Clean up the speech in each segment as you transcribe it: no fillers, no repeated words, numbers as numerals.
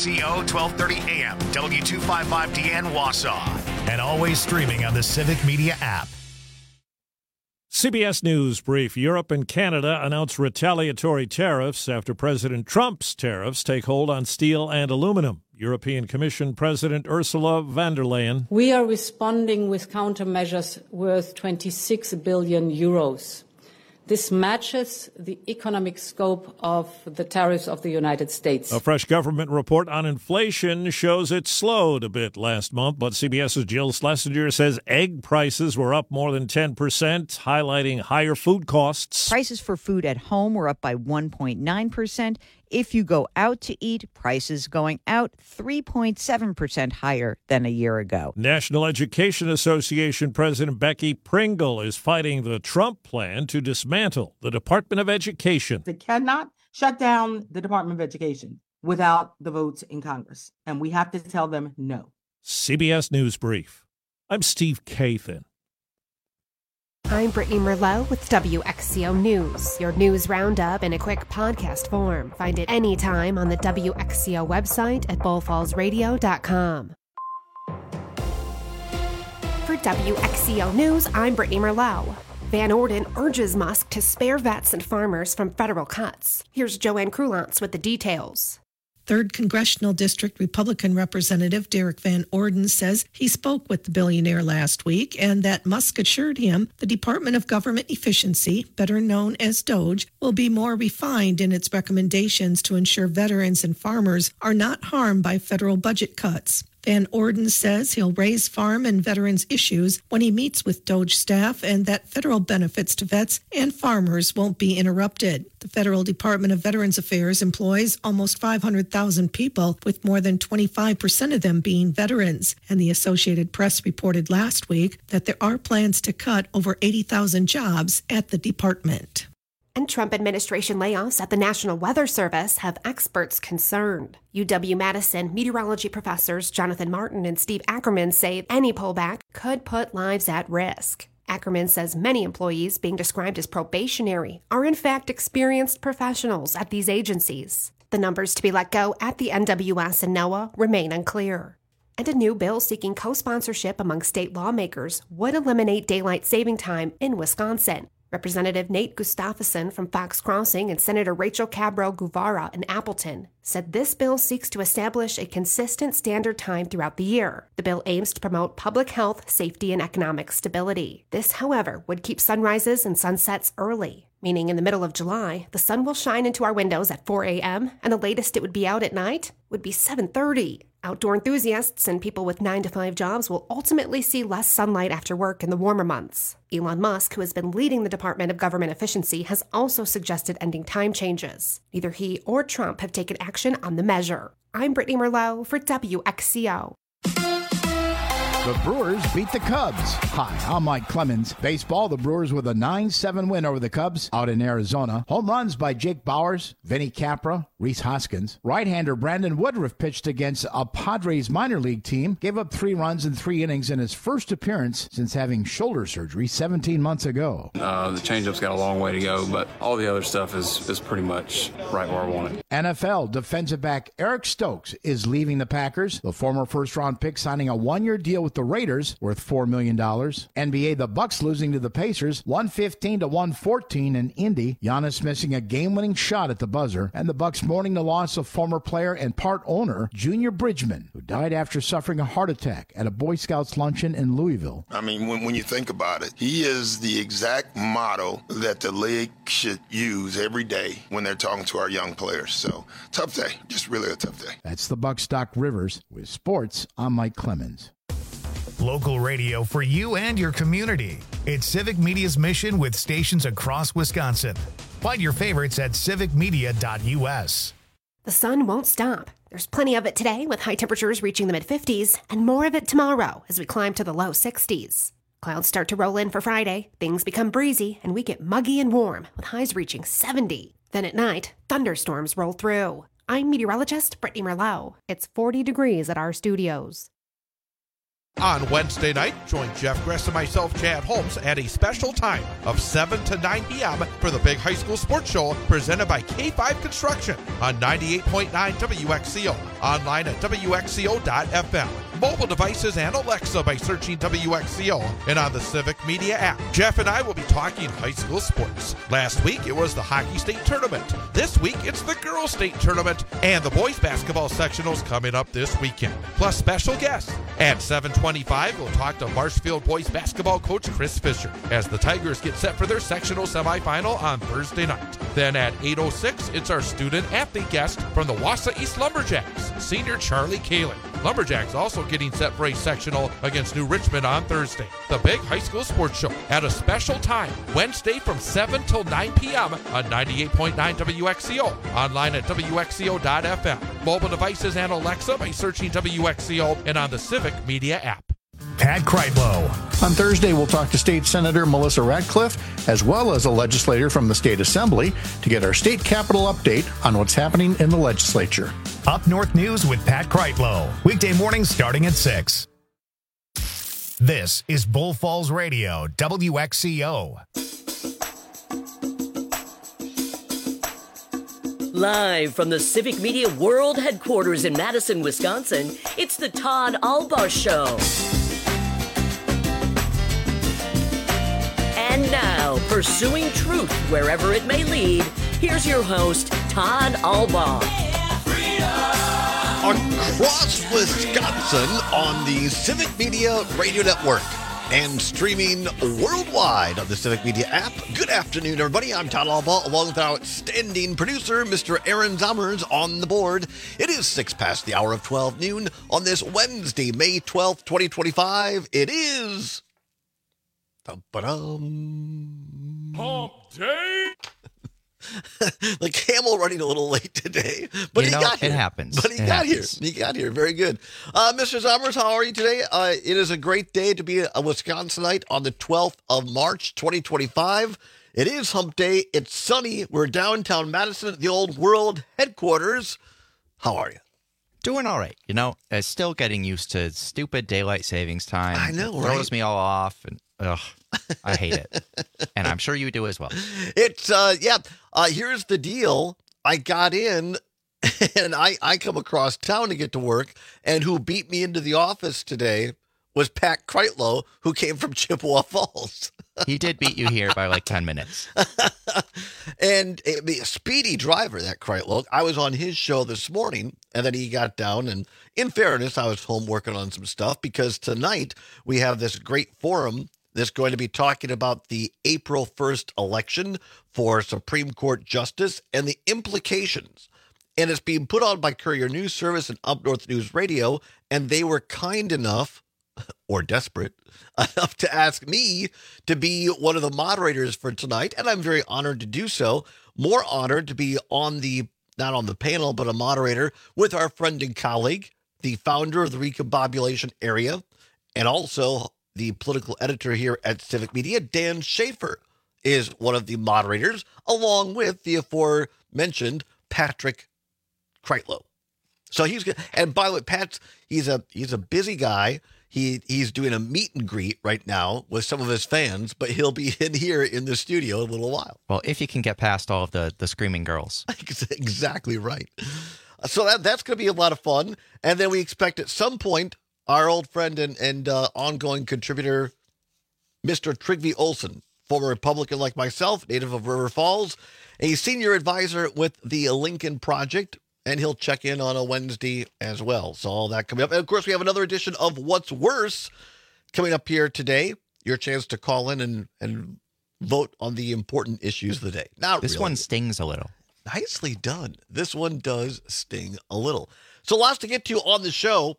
WXCO 1230 AM, W255DN Wausau, and always streaming on the Civic Media app. CBS News brief. Europe and Canada announce retaliatory tariffs after President Trump's tariffs take hold on steel and aluminum. European Commission President Ursula von der Leyen. We are responding with countermeasures worth 26 billion euros. This matches the economic scope of the tariffs of the United States. A fresh government report on inflation shows it slowed a bit last month, but CBS's Jill Schlesinger says egg prices were up more than 10%, highlighting higher food costs. Prices for food at home were up by 1.9%. If you go out to eat, prices going out 3.7% higher than a year ago. National Education Association President Becky Pringle is fighting the Trump plan to dismantle the Department of Education. They cannot shut down the Department of Education without the votes in Congress, and we have to tell them no. CBS News Brief. I'm Steve Kathan. I'm Brittany Merlot with WXCO News, your news roundup in a quick podcast form. Find it anytime on the WXCO website at bullfallsradio.com. For WXCO News, I'm Brittany Merlot. Van Orden urges Musk to spare vets and farmers from federal cuts. Here's Joanne Krulance with the details. 3rd Congressional District Republican Representative Derek Van Orden says he spoke with the billionaire last week and that Musk assured him the Department of Government Efficiency, better known as DOGE, will be more refined in its recommendations to ensure veterans and farmers are not harmed by federal budget cuts. Van Orden says he'll raise farm and veterans issues when he meets with DOGE staff and that federal benefits to vets and farmers won't be interrupted. The Federal Department of Veterans Affairs employs almost 500,000 people, with more than 25% of them being veterans. And the Associated Press reported last week that there are plans to cut over 80,000 jobs at the department. And Trump administration layoffs at the National Weather Service have experts concerned. UW-Madison meteorology professors Jonathan Martin and Steve Ackerman say any pullback could put lives at risk. Ackerman says many employees being described as probationary are in fact experienced professionals at these agencies. The numbers to be let go at the NWS and NOAA remain unclear. And a new bill seeking co-sponsorship among state lawmakers would eliminate daylight saving time in Wisconsin. Representative Nate Gustafson from Fox Crossing and Senator Rachel Cabral-Guevara in Appleton said this bill seeks to establish a consistent standard time throughout the year. The bill aims to promote public health, safety, and economic stability. This, however, would keep sunrises and sunsets early, meaning in the middle of July, the sun will shine into our windows at 4 a.m., and the latest it would be out at night would be 7:30. Outdoor enthusiasts and people with 9-to-5 jobs will ultimately see less sunlight after work in the warmer months. Elon Musk, who has been leading the Department of Government Efficiency, has also suggested ending time changes. Neither he or Trump have taken action on the measure. I'm Brittany Merlot for WXCO. The Brewers beat the Cubs. Hi, I'm Mike Clemens. Baseball, the Brewers with a 9-7 win over the Cubs out in Arizona. Home runs by Jake Bauers, Vinny Capra, Rhys Hoskins. Right-hander Brandon Woodruff pitched against a Padres minor league team, gave up 3 runs in 3 innings in his first appearance since having shoulder surgery 17 months ago. The changeup's got a long way to go, but all the other stuff is pretty much right where I want it. NFL defensive back Eric Stokes is leaving the Packers. The former first-round pick signing a 1-year deal with the Raiders, worth $4 million. NBA, the Bucks losing to the Pacers, 115-114 in Indy. Giannis missing a game-winning shot at the buzzer, and the Bucks mourning the loss of former player and part owner Junior Bridgman, who died after suffering a heart attack at a Boy Scouts luncheon in Louisville. I mean, when you think about it, he is the exact model that the league should use every day when they're talking to our young players. So, tough day, just really a tough day. That's the Bucks Doc Rivers. With sports, I'm Mike Clemens. Local radio for you and your community. It's Civic Media's mission with stations across Wisconsin. Find your favorites at civicmedia.us. The sun won't stop. There's plenty of it today with high temperatures reaching the mid-50s and more of it tomorrow as we climb to the low 60s. Clouds start to roll in for Friday, things become breezy, and we get muggy and warm with highs reaching 70. Then at night, thunderstorms roll through. I'm meteorologist Brittany Merlot. It's 40 degrees at our studios. On Wednesday night, join Jeff Gress and myself, Chad Holmes, at a special time of 7 to 9 p.m. for the Big High School Sports Show presented by K5 Construction on 98.9 WXCO. Online at WXCO.FM. Mobile devices and Alexa by searching WXCO and on the Civic Media app. Jeff and I will be talking high school sports. Last week, it was the hockey state tournament. This week, it's the girls state tournament and the boys basketball sectionals coming up this weekend. Plus special guests. At 7:25, we'll talk to Marshfield boys basketball coach Chris Fisher as the Tigers get set for their sectional semifinal on Thursday night. Then at 8:06, it's our student athlete guest from the Wausau East Lumberjacks, senior Charlie Kalin. Lumberjacks also getting set for a sectional against New Richmond on Thursday. The Big High School Sports Show at a special time, Wednesday from 7 till 9 p.m. on 98.9 WXCO. Online at WXCO.FM. Mobile devices and Alexa by searching WXCO and on the Civic Media app. Pat Kreitlow. On Thursday, we'll talk to State Senator Melissa Ratcliffe, as well as a legislator from the State Assembly, to get our state capitol update on what's happening in the legislature. Up North News with Pat Kreitlow. Weekday mornings starting at 6. This is Bull Falls Radio, WXCO. Live from the Civic Media World Headquarters in Madison, Wisconsin, it's the Todd Albaugh Show. And now, pursuing truth wherever it may lead, here's your host, Todd Albaugh. Across Wisconsin on the Civic Media Radio Network and streaming worldwide on the Civic Media app. Good afternoon, everybody. I'm Todd Albaugh, along with our outstanding producer, Mr. Aaron Zommers, on the board. It is 6 past the hour of 12 noon on this Wednesday, May 12th, 2025. It is... Hump Day! The camel running a little late today, but he got here. It happens. But he got here. He got here. Very good. Mr. Zommers, how are you today? It is a great day to be a Wisconsinite on the 12th of March, 2025. It is Hump Day. It's sunny. We're downtown Madison at the old world headquarters. How are you? Doing all right. Still getting used to stupid daylight savings time. I know, It throws me all off, and I hate it. And I'm sure you do as well. It's, here's the deal. I got in, and I come across town to get to work, and who beat me into the office today was Pat Kreitlow, who came from Chippewa Falls. He did beat you here by like 10 minutes. And a speedy driver, that Kreitlow. I was on his show this morning, and then he got down, and in fairness, I was home working on some stuff, because tonight we have this great forum that's going to be talking about the April 1st election for Supreme Court Justice and the implications. And it's being put on by Courier News Service and Up North News Radio, and they were kind enough, or desperate enough, to ask me to be one of the moderators for tonight, and I'm very honored to do so. More honored to be not on the panel, but a moderator with our friend and colleague, the founder of the Recombobulation Area, and also the political editor here at Civic Media, Dan Schaefer, is one of the moderators, along with the aforementioned Patrick Kreitlow. So he's good. And by the way, he's a busy guy. He's doing a meet and greet right now with some of his fans, but he'll be in here in the studio in a little while. Well, if you can get past all of the screaming girls. Exactly right. So that's going to be a lot of fun. And then we expect at some point our old friend and ongoing contributor, Mr. Trygve Olsen, former Republican like myself, native of River Falls, a senior advisor with the Lincoln Project, and he'll check in on a Wednesday as well. So all that coming up. And, of course, we have another edition of What's Worse coming up here today. Your chance to call in and vote on the important issues of the day. This one stings a little. Nicely done. This one does sting a little. So lots to get to on the show.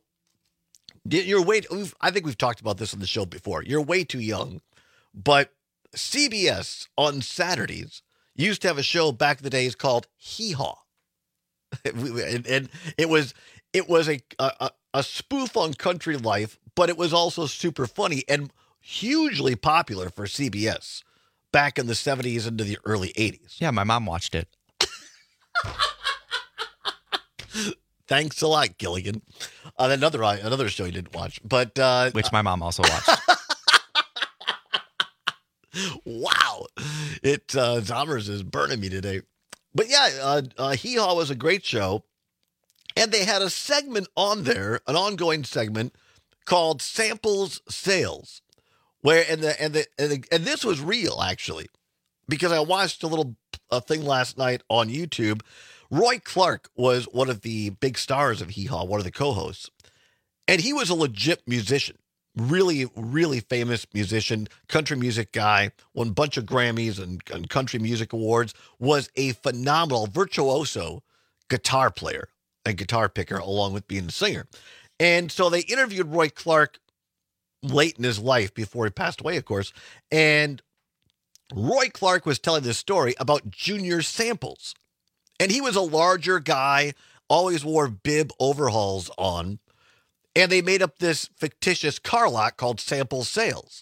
I think we've talked about this on the show before. You're way too young, but CBS on Saturdays used to have a show back in the days called Hee Haw. And it was a spoof on country life, but it was also super funny and hugely popular for CBS back in the 70s into the early 80s. Yeah, my mom watched it. Thanks a lot, Gilligan. Another show you didn't watch, but which my mom also watched. Wow, Zommers is burning me today. But yeah, Hee Haw was a great show, and they had a segment on there, an ongoing segment called Samples Sales, where and this was real actually, because I watched a little thing last night on YouTube. Roy Clark was one of the big stars of Hee Haw, one of the co-hosts, and he was a legit musician. Really, really famous musician, country music guy, won a bunch of Grammys and country music awards, was a phenomenal virtuoso guitar player and guitar picker, along with being a singer. And so they interviewed Roy Clark late in his life before he passed away, of course. And Roy Clark was telling this story about Junior Samples. And he was a larger guy, always wore bib overalls on. And they made up this fictitious car lot called Sample Sales.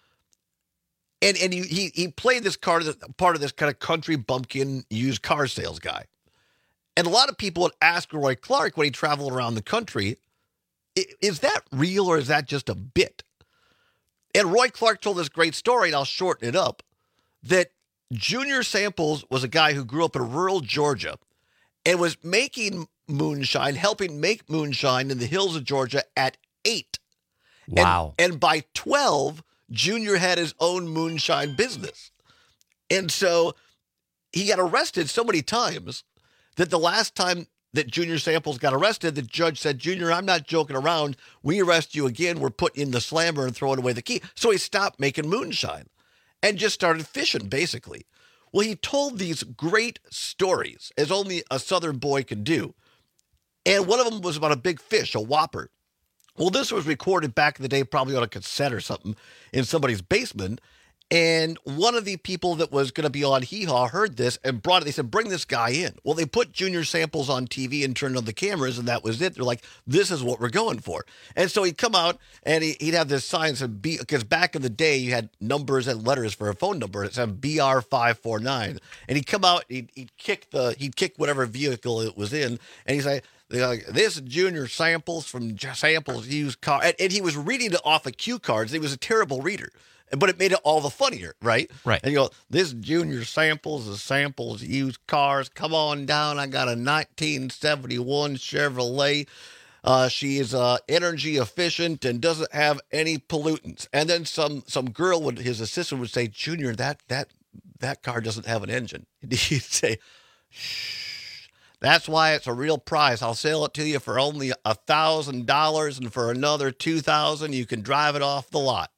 And he played this part of this kind of country bumpkin used car sales guy. And a lot of people would ask Roy Clark when he traveled around the country, is that real or is that just a bit? And Roy Clark told this great story, and I'll shorten it up, that Junior Samples was a guy who grew up in rural Georgia and was making moonshine, helping make moonshine in the hills of Georgia at 8. Wow. And by 12, Junior had his own moonshine business. And so he got arrested so many times that the last time that Junior Samples got arrested, the judge said, Junior, I'm not joking around. We arrest you again. We're putting in the slammer and throwing away the key. So he stopped making moonshine and just started fishing, basically. Well, he told these great stories, as only a Southern boy could do. And one of them was about a big fish, a whopper. Well, this was recorded back in the day, probably on a cassette or something in somebody's basement. And one of the people that was going to be on Hee Haw heard this and brought it. They said, bring this guy in. Well, they put Junior Samples on TV and turned on the cameras, and that was it. They're like, this is what we're going for. And so he'd come out, and he'd have this sign that said, because back in the day, you had numbers and letters for a phone number. It said BR549. And he'd come out, he'd kick whatever vehicle it was in, and he'd say, this is Junior Samples from Samples Used Car. And he was reading it off of cue cards. He was a terrible reader. But it made it all the funnier, right? Right. And you go, this Junior Samples is Samples Used Cars. Come on down. I got a 1971 Chevrolet. She is energy efficient and doesn't have any pollutants. And then some girl his assistant would say, Junior, that car doesn't have an engine. He'd say, shh. That's why it's a real price. I'll sell it to you for only $1,000, and for another $2,000, you can drive it off the lot.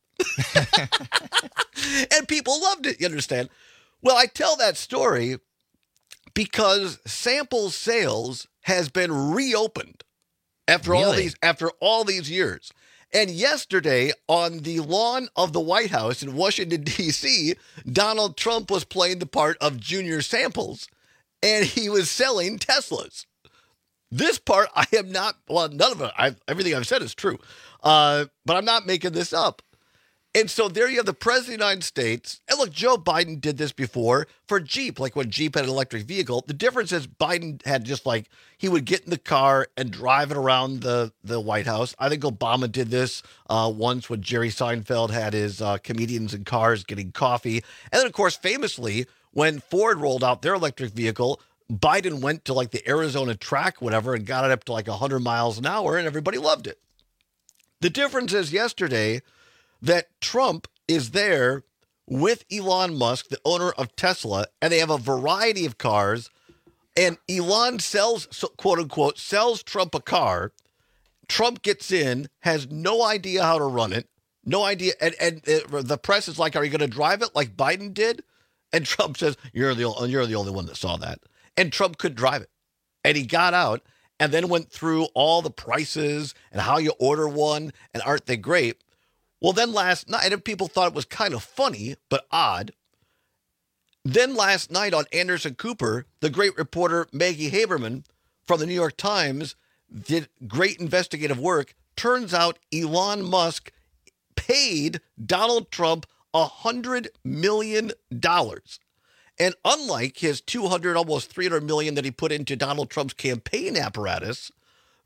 And people loved it, you understand? Well, I tell that story because Sample Sales has been reopened after all these years. And yesterday, on the lawn of the White House in Washington, D.C., Donald Trump was playing the part of Junior Samples, and he was selling Teslas. This part, I am not, well, none of it, everything I've said is true, but I'm not making this up. And so there you have the President of the United States. And look, Joe Biden did this before for Jeep, like when Jeep had an electric vehicle. The difference is Biden had just like, he would get in the car and drive it around the White House. I think Obama did this once when Jerry Seinfeld had his comedians in cars getting coffee. And then, of course, famously, when Ford rolled out their electric vehicle, Biden went to like the Arizona track, whatever, and got it up to like 100 miles an hour, and everybody loved it. The difference is yesterday that Trump is there with Elon Musk, the owner of Tesla, and they have a variety of cars, and Elon sells, quote unquote, sells Trump a car. Trump gets in, has no idea how to run it, no idea, and the press is like, are you going to drive it like Biden did? And Trump says, you're the only one that saw that. And Trump could drive it. And he got out and then went through all the prices and how you order one, and aren't they great? Well, then last night, and people thought it was kind of funny, but odd. Then last night on Anderson Cooper, the great reporter Maggie Haberman from the New York Times did great investigative work. Turns out Elon Musk paid Donald Trump $100 million. And unlike his $200, almost $300 million that he put into Donald Trump's campaign apparatus,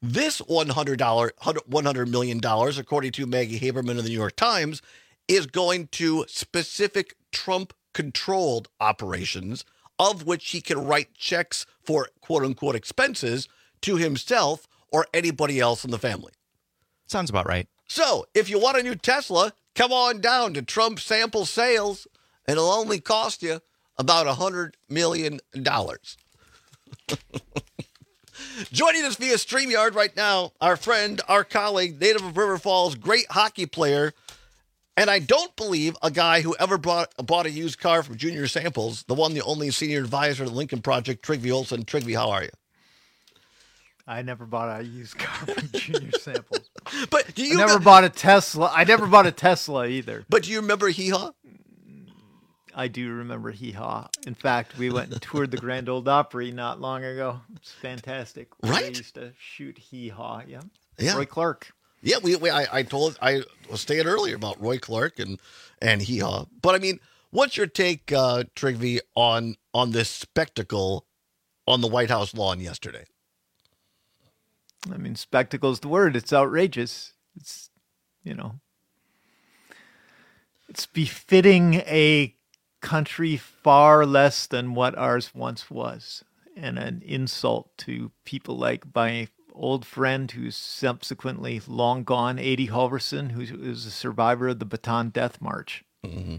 This $100 million, according to Maggie Haberman of the New York Times, is going to specific Trump-controlled operations, of which he can write checks for quote-unquote expenses to himself or anybody else in the family. Sounds about right. So, if you want a new Tesla, come on down to Trump Sample Sales, and it'll only cost you about $100 million. Joining us via StreamYard right now, our friend, our colleague, native of River Falls, great hockey player, and I don't believe a guy who ever bought a used car from Junior Samples, the only senior advisor to the Lincoln Project, Trygve Olsen. Trygve, how are you? I never bought a used car from Junior Samples. But do you never bought a Tesla? I never bought a Tesla either. But do you remember Hee Haw? I do remember Hee Haw. In fact, we went and toured the Grand Ole Opry not long ago. It's fantastic. Right? We used to shoot Hee Haw. Yeah. Roy Clark. Yeah, I was saying earlier about Roy Clark and Hee Haw. But I mean, what's your take, Trygve, on this spectacle on the White House lawn yesterday? I mean, spectacle's the word. It's outrageous. It's, it's befitting a country far less than what ours once was, and an insult to people like my old friend who's subsequently long gone, Adi Halverson, who is a survivor of the Bataan Death March. Mm-hmm.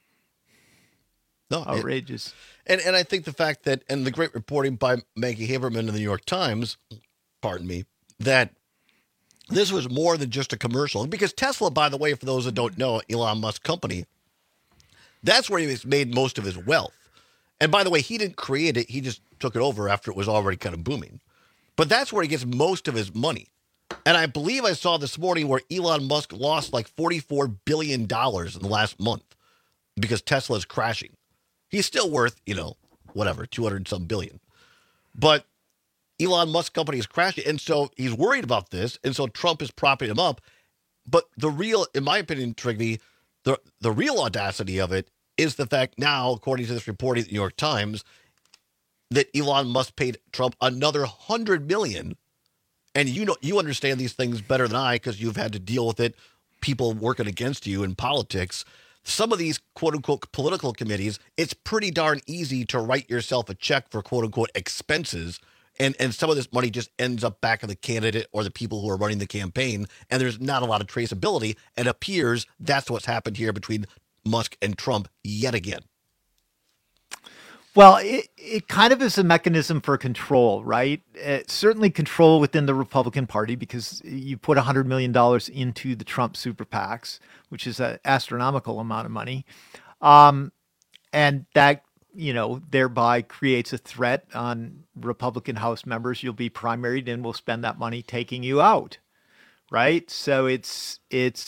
No, outrageous. And I think the fact that, and the great reporting by Maggie Haberman of the New York Times, pardon me, that this was more than just a commercial. Because Tesla, by the way, for those that don't know, Elon Musk's company, that's where he has made most of his wealth. And by the way, he didn't create it. He just took it over after it was already kind of booming. But that's where he gets most of his money. And I believe I saw this morning where Elon Musk lost like $44 billion in the last month because Tesla is crashing. He's still worth, 200-some billion. But Elon Musk's company is crashing. And so he's worried about this. And so Trump is propping him up. But the real, in my opinion, Trygve, the real audacity of it is the fact now, according to this reporting at the New York Times, that Elon Musk paid Trump another $100 million. And you understand these things better than I because you've had to deal with it, people working against you in politics. Some of these quote-unquote political committees, it's pretty darn easy to write yourself a check for quote-unquote expenses. And some of this money just ends up back of the candidate or the people who are running the campaign. And there's not a lot of traceability. And it appears that's what's happened here between Musk and Trump yet again. Well, it kind of is a mechanism for control, right? Certainly control within the Republican Party because you put $100 million into the Trump super PACs, which is an astronomical amount of money. And that, thereby creates a threat on Republican House members. You'll be primaried and we'll spend that money taking you out, right? So it's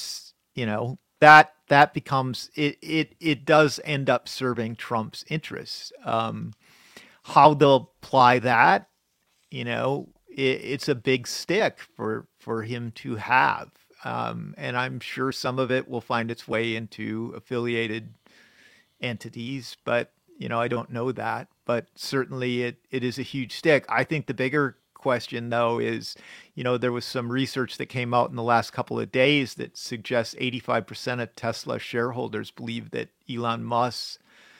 that becomes it does end up serving Trump's interests. How they'll apply that, it's a big stick for him to have. And I'm sure some of it will find its way into affiliated entities, but I don't know that. But certainly it is a huge stick. I think the bigger question, though, is, there was some research that came out in the last couple of days that suggests 85% of Tesla shareholders believe that Elon Musk's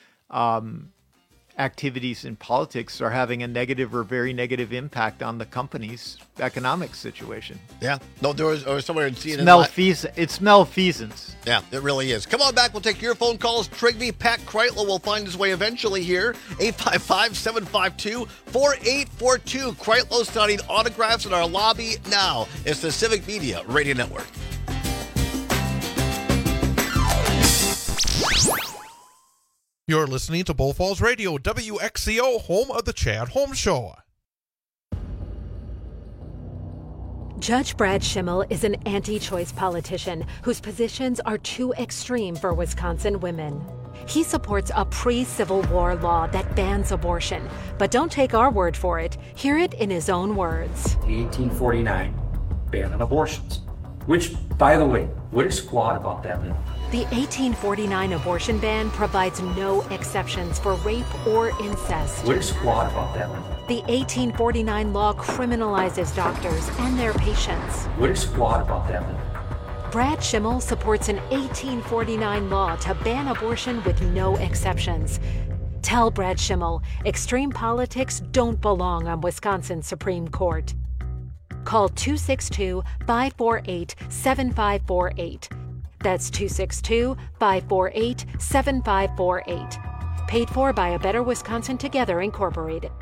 activities in politics are having a negative or very negative impact on the company's economic situation. Yeah. No, there was somewhere in CNN. It's malfeasance. Yeah, it really is. Come on back. We'll take your phone calls. Trygve, Pat Kreitler will find his way eventually here. 855-752-4842. Kreitler signing autographs in our lobby now. It's the Civic Media Radio Network. You're listening to Bull Falls Radio, WXCO, home of the Chad Holmes Show. Judge Brad Schimmel is an anti-choice politician whose positions are too extreme for Wisconsin women. He supports a pre-Civil War law that bans abortion. But don't take our word for it. Hear it in his own words. The 1849 ban on abortions. Which, by the way, what is squat about that one? The 1849 abortion ban provides no exceptions for rape or incest. What is squat about that one? The 1849 law criminalizes doctors and their patients. What is squat about that one? Brad Schimmel supports an 1849 law to ban abortion with no exceptions. Tell Brad Schimmel extreme politics don't belong on Wisconsin's Supreme Court. Call 262-548-7548. That's 262-548-7548. Paid for by A Better Wisconsin Together, Incorporated.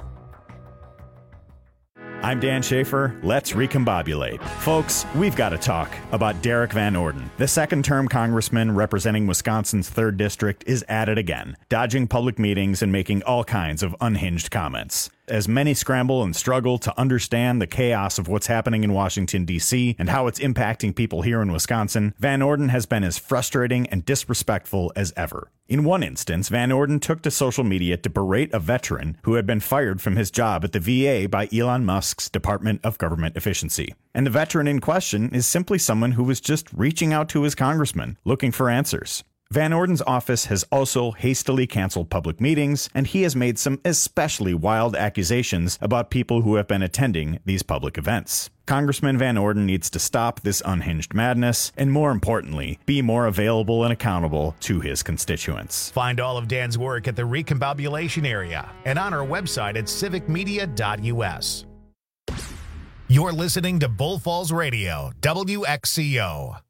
I'm Dan Schaefer. Let's recombobulate. Folks, we've got to talk about Derek Van Orden. The second-term congressman representing Wisconsin's 3rd District is at it again, dodging public meetings and making all kinds of unhinged comments. As many scramble and struggle to understand the chaos of what's happening in Washington, D.C. and how it's impacting people here in Wisconsin, Van Orden has been as frustrating and disrespectful as ever. In one instance, Van Orden took to social media to berate a veteran who had been fired from his job at the VA by Elon Musk's Department of Government Efficiency. And the veteran in question is simply someone who was just reaching out to his congressman, looking for answers. Van Orden's office has also hastily canceled public meetings, and he has made some especially wild accusations about people who have been attending these public events. Congressman Van Orden needs to stop this unhinged madness, and more importantly, be more available and accountable to his constituents. Find all of Dan's work at the Recombobulation area and on our website at civicmedia.us. You're listening to Bull Falls Radio, WXCO.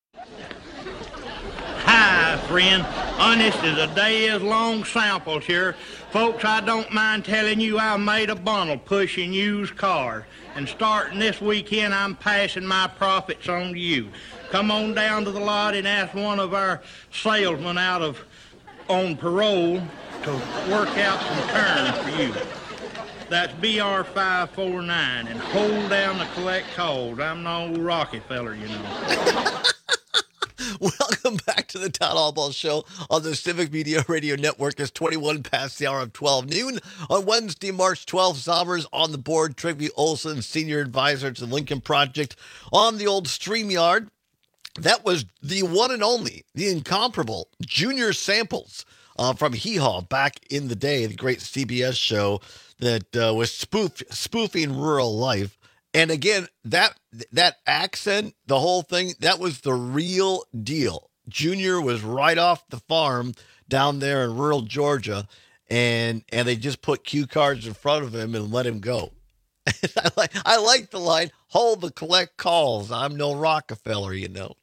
Hi, friend. Honest as a day is long samples here. Folks, I don't mind telling you I made a bundle pushing used cars. And starting this weekend, I'm passing my profits on to you. Come on down to the lot and ask one of our salesmen on parole to work out some terms for you. That's BR549, and hold down the collect calls. I'm no Rockefeller, you know. Welcome back to the Town Hall Ball Show on the Civic Media Radio Network. It's 21 past the hour of 12 noon on Wednesday, March 12th. Zommers on the board. Trygve Olsen, Senior Advisor to the Lincoln Project on the old StreamYard. That was the one and only, the incomparable Junior Samples from Hee Haw back in the day, the great CBS show that was spoofing rural life. And again, that accent, the whole thing, that was the real deal. Junior was right off the farm down there in rural Georgia, and they just put cue cards in front of him and let him go. I like the line, hold the collect calls. I'm no Rockefeller, you know.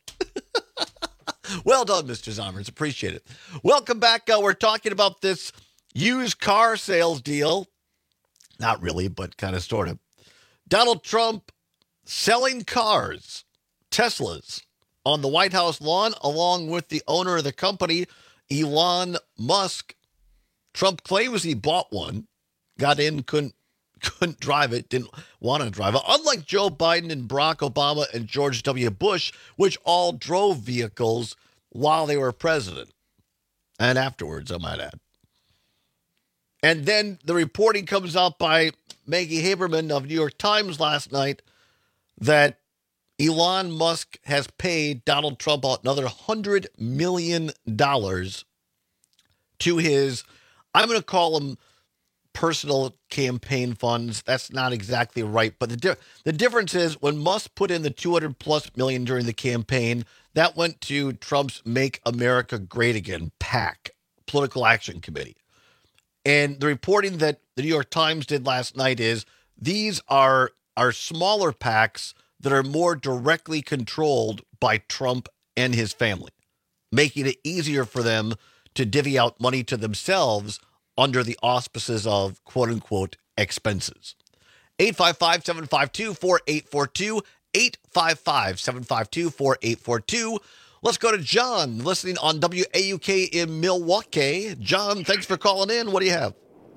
Well done, Mr. Zommers. Appreciate it. Welcome back. We're talking about this used car sales deal. Not really, but kind of sort of. Donald Trump selling cars, Teslas, on the White House lawn, along with the owner of the company, Elon Musk. Trump claims he bought one, got in, couldn't drive it, didn't want to drive it. Unlike Joe Biden and Barack Obama and George W. Bush, which all drove vehicles while they were president. And afterwards, I might add. And then the reporting comes out by Maggie Haberman of New York Times last night that Elon Musk has paid Donald Trump another $100 million to his, I'm going to call them personal campaign funds. That's not exactly right. But the difference is when Musk put in the $200+ million during the campaign, that went to Trump's Make America Great Again PAC, Political Action Committee. And the reporting that the New York Times did last night is these are smaller PACs that are more directly controlled by Trump and his family, making it easier for them to divvy out money to themselves under the auspices of quote-unquote expenses. 855-752-4842, 855-752-4842. Let's go to John, listening on WAUK in Milwaukee. John, thanks for calling in. What do you have?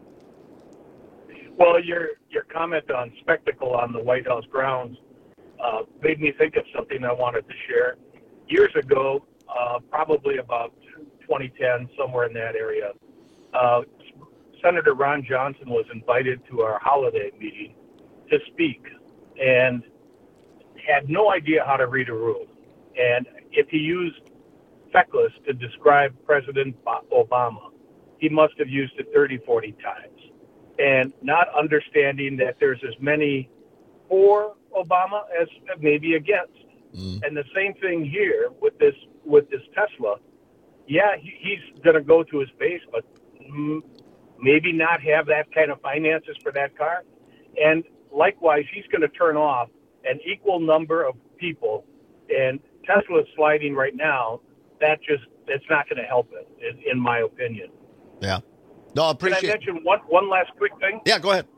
Well, your comment on spectacle on the White House grounds made me think of something I wanted to share. Years ago, probably about 2010, somewhere in that area, Senator Ron Johnson was invited to our holiday meeting to speak. And had no idea how to read a room. And if he used feckless to describe President Obama, he must have used it 30, 40 times. And not understanding that there's as many for Obama as maybe against. And the same thing here with this Tesla. Yeah, he's going to go to his base, but maybe not have that kind of finances for that car. And likewise, he's going to turn off an equal number of people. And Tesla's sliding right now. It's not going to help it, in my opinion. Yeah. No, I appreciate. Can I mention one last quick thing? Yeah, go ahead.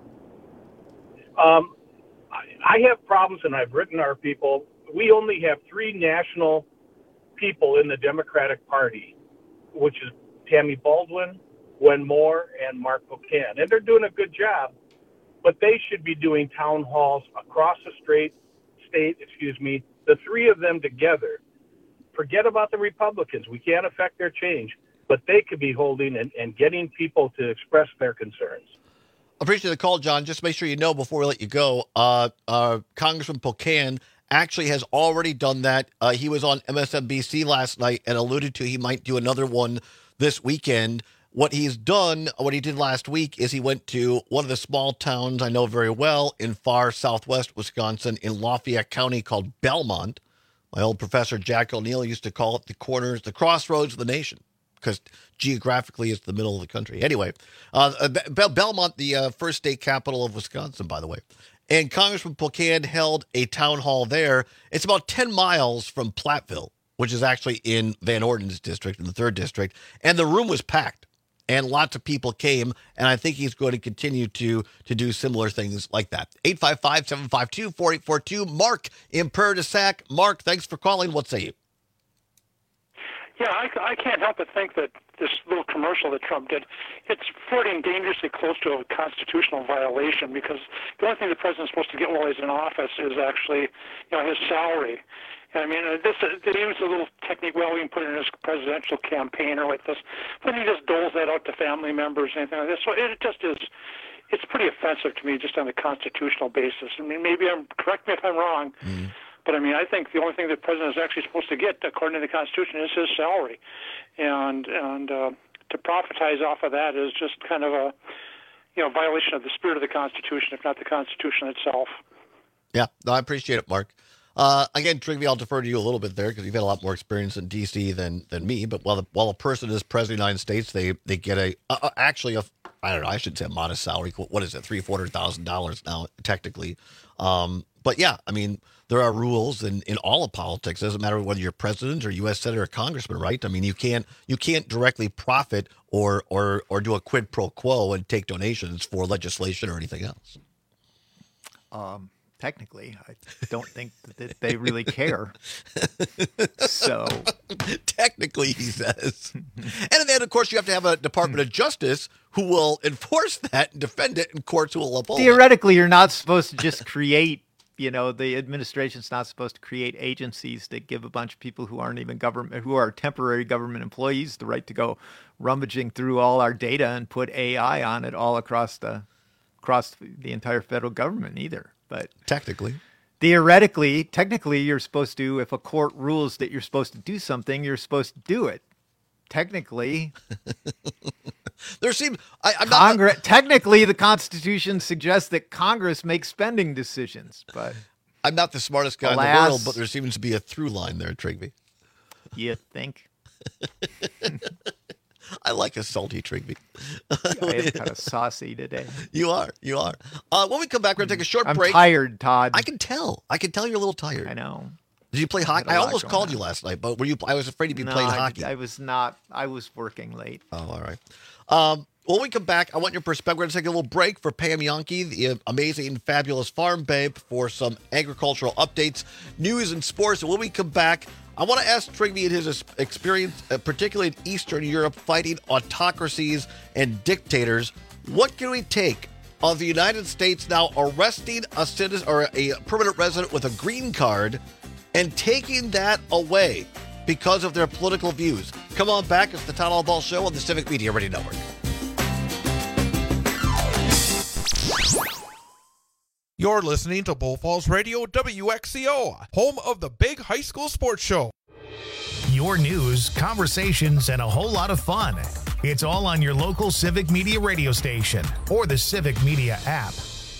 I have problems, and I've written our people. We only have 3 national people in the Democratic Party, which is Tammy Baldwin, Gwen Moore, and Mark Pocan. And they're doing a good job, but they should be doing town halls across the state, the 3 of them together. Forget about the Republicans. We can't affect their change, but they could be holding and getting people to express their concerns. Appreciate the call, John. Just make sure you know before we let you go, Congressman Pocan actually has already done that. He was on MSNBC last night and alluded to he might do another one this weekend. What he did last week is he went to one of the small towns I know very well in far southwest Wisconsin in Lafayette County called Belmont. My old professor Jack O'Neill used to call it the crossroads of the nation, because geographically it's the middle of the country. Anyway, Belmont, the first state capital of Wisconsin, by the way. And Congressman Pocan held a town hall there. It's about 10 miles from Platteville, which is actually in Van Orden's district, in the 3rd district. And the room was packed, and lots of people came. And I think he's going to continue to do similar things like that. 855-752-4842. Mark in Prairie du Sac. Mark, thanks for calling. What say you? Yeah, I can't help but think that this little commercial that Trump did, it's flirting dangerously close to a constitutional violation, because the only thing the president's supposed to get while he's in office is actually, his salary. And I mean, they use a little technique, well, we can put it in his presidential campaign or like this, but he just doles that out to family members and anything like this. So it just is, it's pretty offensive to me just on the constitutional basis. I mean, correct me if I'm wrong, but I mean, I think the only thing the president is actually supposed to get, according to the Constitution, is his salary, and to profitize off of that is just kind of a violation of the spirit of the Constitution, if not the Constitution itself. Yeah, no, I appreciate it, Mark. Again, Trigby, I'll defer to you a little bit there because you've had a lot more experience in D.C. than me. But while a person is president of the United States, they get I don't know, I should say a modest salary. What is it, $300,000-$400,000 now, technically? But yeah, I mean, there are rules in all of politics. It doesn't matter whether you're president or U.S. senator or congressman, right? I mean, you can't directly profit or do a quid pro quo and take donations for legislation or anything else. Technically, I don't think that they really care. So technically, he says. And then, of course, you have to have a Department of Justice who will enforce that and defend it, and courts who will uphold it. Theoretically, you're not supposed to just create, the administration's not supposed to create agencies that give a bunch of people who aren't even government, who are temporary government employees, the right to go rummaging through all our data and put AI on it all across the entire federal government either. But technically, technically, you're supposed to, if a court rules that you're supposed to do something, you're supposed to do it. Technically, technically, the Constitution suggests that Congress makes spending decisions. But I'm not the smartest guy in the world, but there seems to be a through line there, Trigby. You think? I like a salty Trigby. I am kind of saucy today. You are. When we come back, we're going to take a short break. I'm tired, Todd. I can tell you're a little tired. I know. Did you play hockey? I almost called you last night, but I was afraid you'd be playing hockey. I was not. I was working late. Oh, all right. When we come back, I want your perspective. We're going to take a little break for Pam Yankee, the amazing, fabulous farm babe, for some agricultural updates, news, and sports. And when we come back, I want to ask Trigby and his experience, particularly in Eastern Europe, fighting autocracies and dictators. What can we take of the United States now arresting a citizen or a permanent resident with a green card and taking that away because of their political views? Come on back. It's the Todd Allball Show on the Civic Media Radio Network. You're listening to Bull Falls Radio WXCO, home of the big high school sports show. Your news, conversations, and a whole lot of fun. It's all on your local Civic Media radio station or the Civic Media app.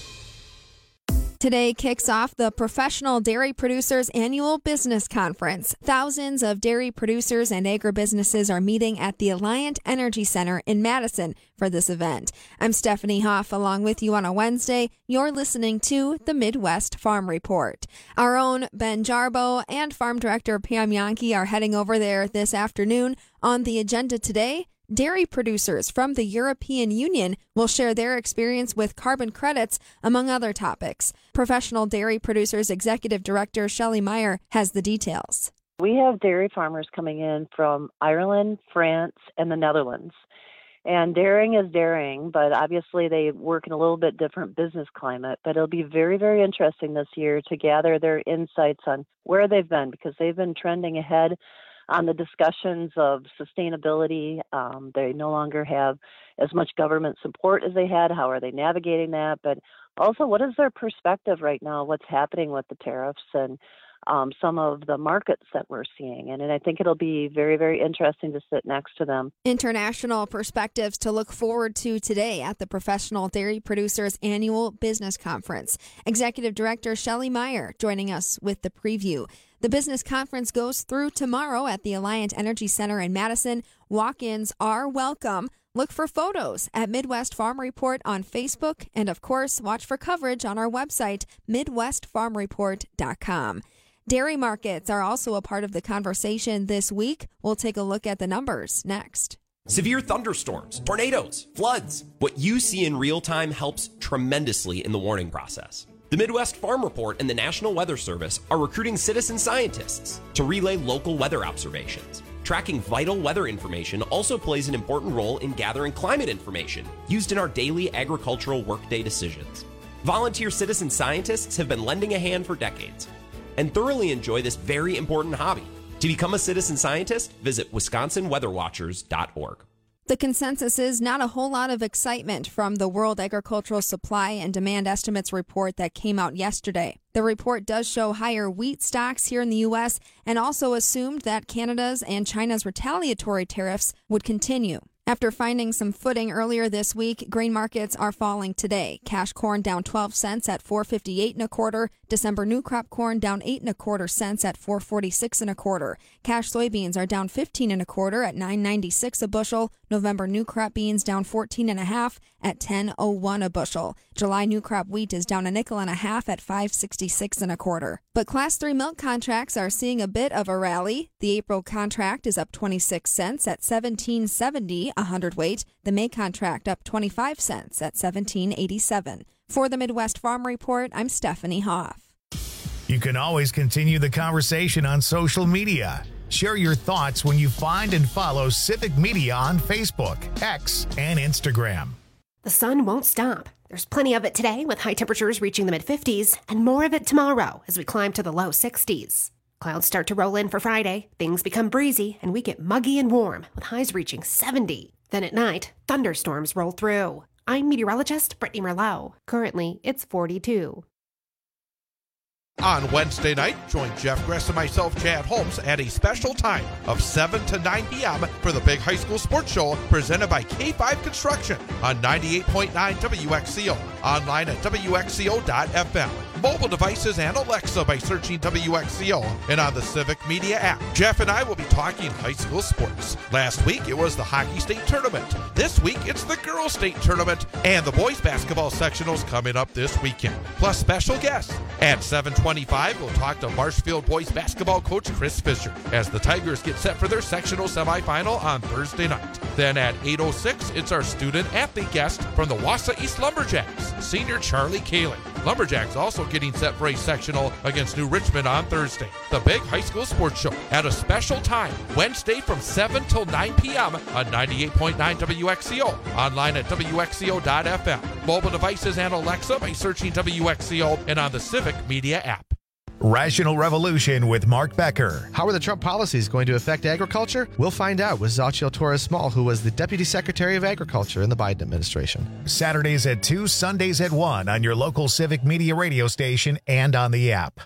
Today kicks off the Professional Dairy Producers Annual Business Conference. Thousands of dairy producers and agribusinesses are meeting at the Alliant Energy Center in Madison for this event. I'm Stephanie Hoff, along with you on a Wednesday. You're listening to the Midwest Farm Report. Our own Ben Jarbo and Farm Director Pam Yankee are heading over there this afternoon. On the agenda today, dairy producers from the European Union will share their experience with carbon credits, among other topics. Professional Dairy Producers Executive Director Shelley Meyer has the details. We have dairy farmers coming in from Ireland, France, and the Netherlands. And dairying is dairying, but obviously they work in a little bit different business climate. But it'll be very, very interesting this year to gather their insights on where they've been, because they've been trending ahead on the discussions of sustainability. They no longer have as much government support as they had. How are they navigating that? But also, what is their perspective right now? What's happening with the tariffs and some of the markets that we're seeing? And I think it'll be very, very interesting to sit next to them. International perspectives to look forward to today at the Professional Dairy Producers Annual Business Conference. Executive Director Shelley Meyer joining us with the preview. The business conference goes through tomorrow at the Alliant Energy Center in Madison. Walk-ins are welcome. Look for photos at Midwest Farm Report on Facebook. And, of course, watch for coverage on our website, MidwestFarmReport.com. Dairy markets are also a part of the conversation this week. We'll take a look at the numbers next. Severe thunderstorms, tornadoes, floods. What you see in real time helps tremendously in the warning process. The Midwest Farm Report and the National Weather Service are recruiting citizen scientists to relay local weather observations. Tracking vital weather information also plays an important role in gathering climate information used in our daily agricultural workday decisions. Volunteer citizen scientists have been lending a hand for decades and thoroughly enjoy this very important hobby. To become a citizen scientist, visit WisconsinWeatherWatchers.org. The consensus is not a whole lot of excitement from the World Agricultural Supply and Demand Estimates report that came out yesterday. The report does show higher wheat stocks here in the U.S. and also assumed that Canada's and China's retaliatory tariffs would continue. After finding some footing earlier this week, grain markets are falling today. Cash corn down 12 cents at $4.58 1/4. December new crop corn down 8 1/4 cents at $4.46 1/4. Cash soybeans are down 15 1/4 at $9.96 a bushel. November new crop beans down 14 1/2 at $10.01 a bushel. July new crop wheat is down a nickel and a half at $5.66 1/4. But Class 3 milk contracts are seeing a bit of a rally. The April contract is up 26 cents at $17.70 a hundredweight. The May contract up 25 cents at $17.87. For the Midwest Farm Report, I'm Stephanie Hoff. You can always continue the conversation on social media. Share your thoughts when you find and follow Civic Media on Facebook, X, and Instagram. The sun won't stop. There's plenty of it today, with high temperatures reaching the mid-50s, and more of it tomorrow as we climb to the low 60s. Clouds start to roll in for Friday, things become breezy, and we get muggy and warm, with highs reaching 70. Then at night, thunderstorms roll through. I'm meteorologist Brittany Merlot. Currently, it's 42. On Wednesday night, join Jeff Gress and myself, Chad Holmes, at a special time of 7 to 9 p.m. for the Big High School Sports Show presented by K5 Construction on 98.9 WXCO, online at WXCO.FM, mobile devices and Alexa by searching WXCO, and on the Civic Media app. Jeff and I will be talking high school sports. Last week, it was the hockey state tournament. This week, it's the girls state tournament, and the boys basketball sectionals coming up this weekend. Plus special guests. At 7:25, we'll talk to Marshfield boys basketball coach Chris Fisher as the Tigers get set for their sectional semifinal on Thursday night. Then at 8:06, it's our student athlete guest from the Wausau East Lumberjacks, senior Charlie Kaling. Lumberjacks also getting set for a sectional against New Richmond on Thursday. The Big High School Sports Show at a special time, Wednesday from 7 till 9 p.m. on 98.9 WXCO, online at WXCO.FM, mobile devices and Alexa by searching WXCO, and on the Civic Media app. Rational Revolution with Mark Becker. How are the Trump policies going to affect agriculture? We'll find out with Xochitl Torres-Small, who was the Deputy Secretary of Agriculture in the Biden administration. Saturdays at 2, Sundays at 1 on your local Civic Media radio station and on the app.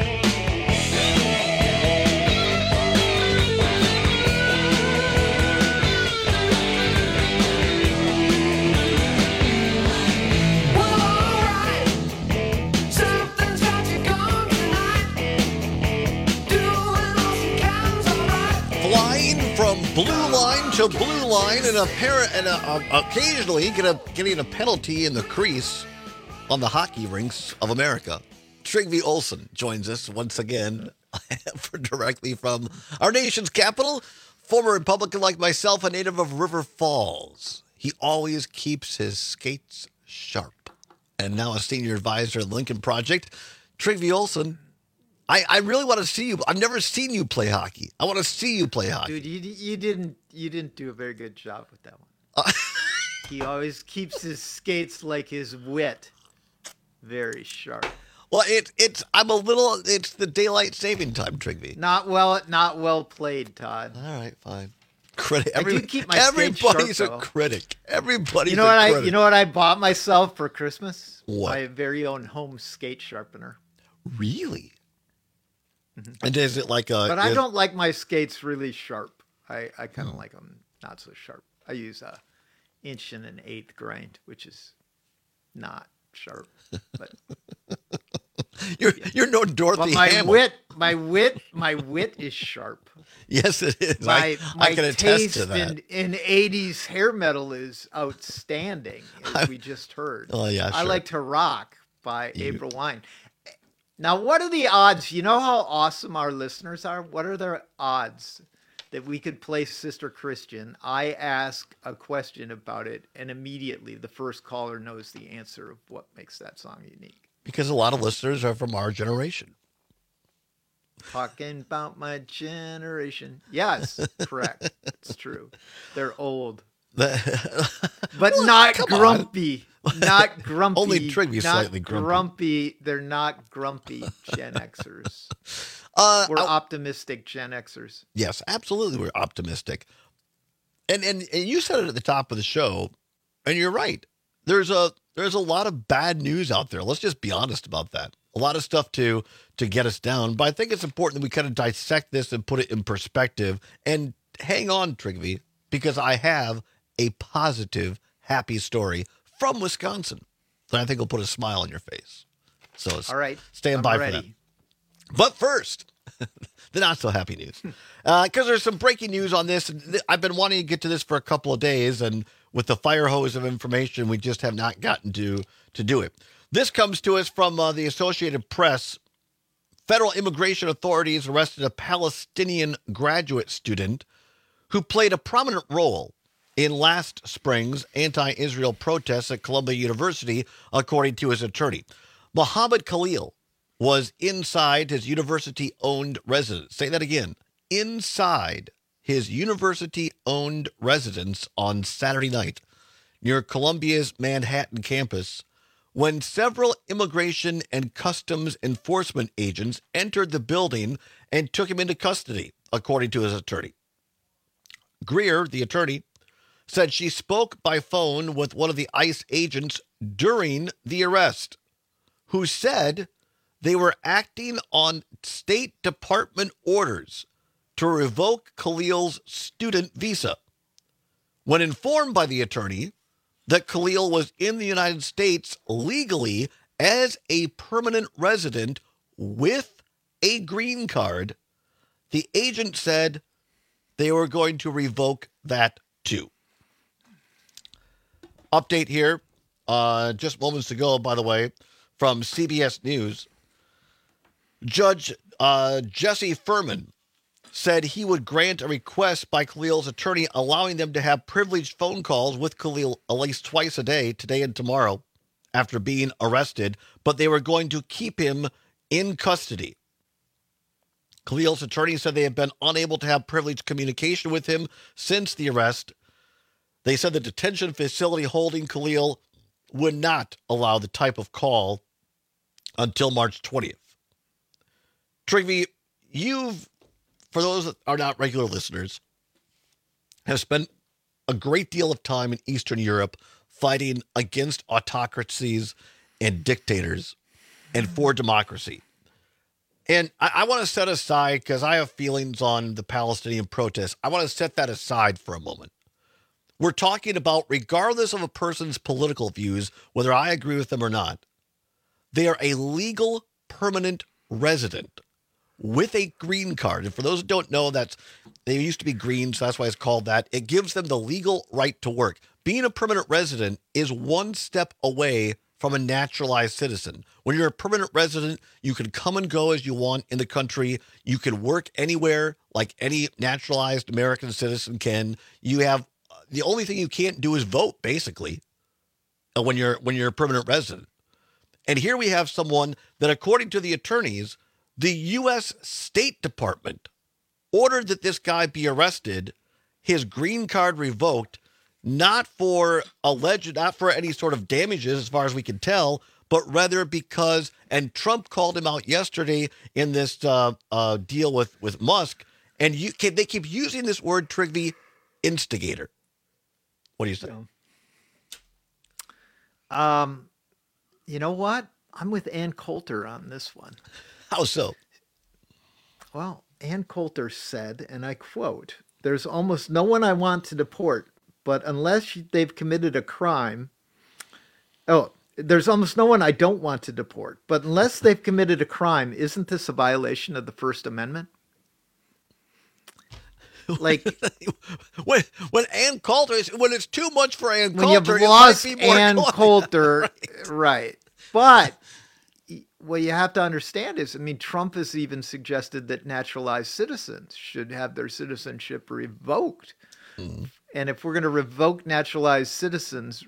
From blue line to blue line, and occasionally getting a penalty in the crease on the hockey rinks of America. Trygve Olsen joins us once again directly from our nation's capital. Former Republican like myself, a native of River Falls. He always keeps his skates sharp. And now a senior advisor at Lincoln Project. Trygve Olsen, I really want to see you. I've never seen you play hockey. I want to see you play hockey. Dude, you didn't do a very good job with that one. He always keeps his skates like his wit very sharp. Well, it's the daylight saving time, Trygve. Not well played, Todd. All right, fine. Critic. I do keep my everybody's skates sharp, a though. critic. Everybody's you know a critic. You know what I bought myself for Christmas? What? My very own home skate sharpener. Really? Mm-hmm. And is it like a? But I don't like my skates really sharp. I kind of like them not so sharp. I use a 1 1/8 grind, which is not sharp. But you're no Dorothy Hamill. My wit is sharp. Yes, it is. My I can attest to that. in 80s hair metal is outstanding, as we just heard. Oh yeah, sure. I like to rock by April Wine. Now, what are the odds? You know how awesome our listeners are? What are their odds that we could play Sister Christian? I ask a question about it, and immediately the first caller knows the answer of what makes that song unique. Because a lot of listeners are from our generation. Talking about my generation. Yes, correct. It's true. They're old. But not grumpy. Not grumpy. Only Trygve's slightly grumpy. They're not grumpy Gen Xers. We're optimistic Gen Xers. Yes, absolutely. We're optimistic. And you said it at the top of the show, and you're right. There's a lot of bad news out there. Let's just be honest about that. A lot of stuff to get us down. But I think it's important that we kind of dissect this and put it in perspective. And hang on, Trygve, because I have a positive, happy story from Wisconsin that I think will put a smile on your face. So all right, stand by for that. But first, the not so happy news, because there's some breaking news on this. I've been wanting to get to this for a couple of days, and with the fire hose of information, we just have not gotten to do it. This comes to us from the Associated Press. Federal immigration authorities arrested a Palestinian graduate student who played a prominent role in last spring's anti-Israel protests at Columbia University, according to his attorney. Mohammed Khalil was inside his university-owned residence. Say that again. Inside his university-owned residence on Saturday night near Columbia's Manhattan campus when several immigration and customs enforcement agents entered the building and took him into custody, according to his attorney. Greer, the attorney, said she spoke by phone with one of the ICE agents during the arrest, who said they were acting on State Department orders to revoke Khalil's student visa. When informed by the attorney that Khalil was in the United States legally as a permanent resident with a green card, the agent said they were going to revoke that too. Update here, just moments ago, by the way, from CBS News. Judge Jesse Furman said he would grant a request by Khalil's attorney allowing them to have privileged phone calls with Khalil at least twice a day, today and tomorrow, after being arrested, but they were going to keep him in custody. Khalil's attorney said they have been unable to have privileged communication with him since the arrest. They said the detention facility holding Khalil would not allow the type of call until March 20th. Trygve, for those that are not regular listeners, have spent a great deal of time in Eastern Europe fighting against autocracies and dictators and for democracy. And I want to set aside, because I have feelings on the Palestinian protests, I want to set that aside for a moment. We're talking about, regardless of a person's political views, whether I agree with them or not, they are a legal permanent resident with a green card. And for those who don't know, they used to be green, so that's why it's called that. It gives them the legal right to work. Being a permanent resident is one step away from a naturalized citizen. When you're a permanent resident, you can come and go as you want in the country. You can work anywhere like any naturalized American citizen can. You have the only thing you can't do is vote, basically, when you're a permanent resident. And here we have someone that, according to the attorneys, the U.S. State Department ordered that this guy be arrested, his green card revoked, not for any sort of damages, as far as we can tell, but rather because, and Trump called him out yesterday in this deal with Musk, and they keep using this word, Trygve, instigator. What do you say? You know what? I'm with Ann Coulter on this one. How so? Well, Ann Coulter said, and I quote, "There's almost no one I want to deport, but unless they've committed a crime, there's almost no one I don't want to deport, but unless they've committed a crime, isn't this a violation of the First Amendment?" Like when Ann Coulter when it's too much for Ann when Coulter, you've lost it might be more Ann Coulter, right? But what you have to understand is, Trump has even suggested that naturalized citizens should have their citizenship revoked. Mm. And if we're going to revoke naturalized citizens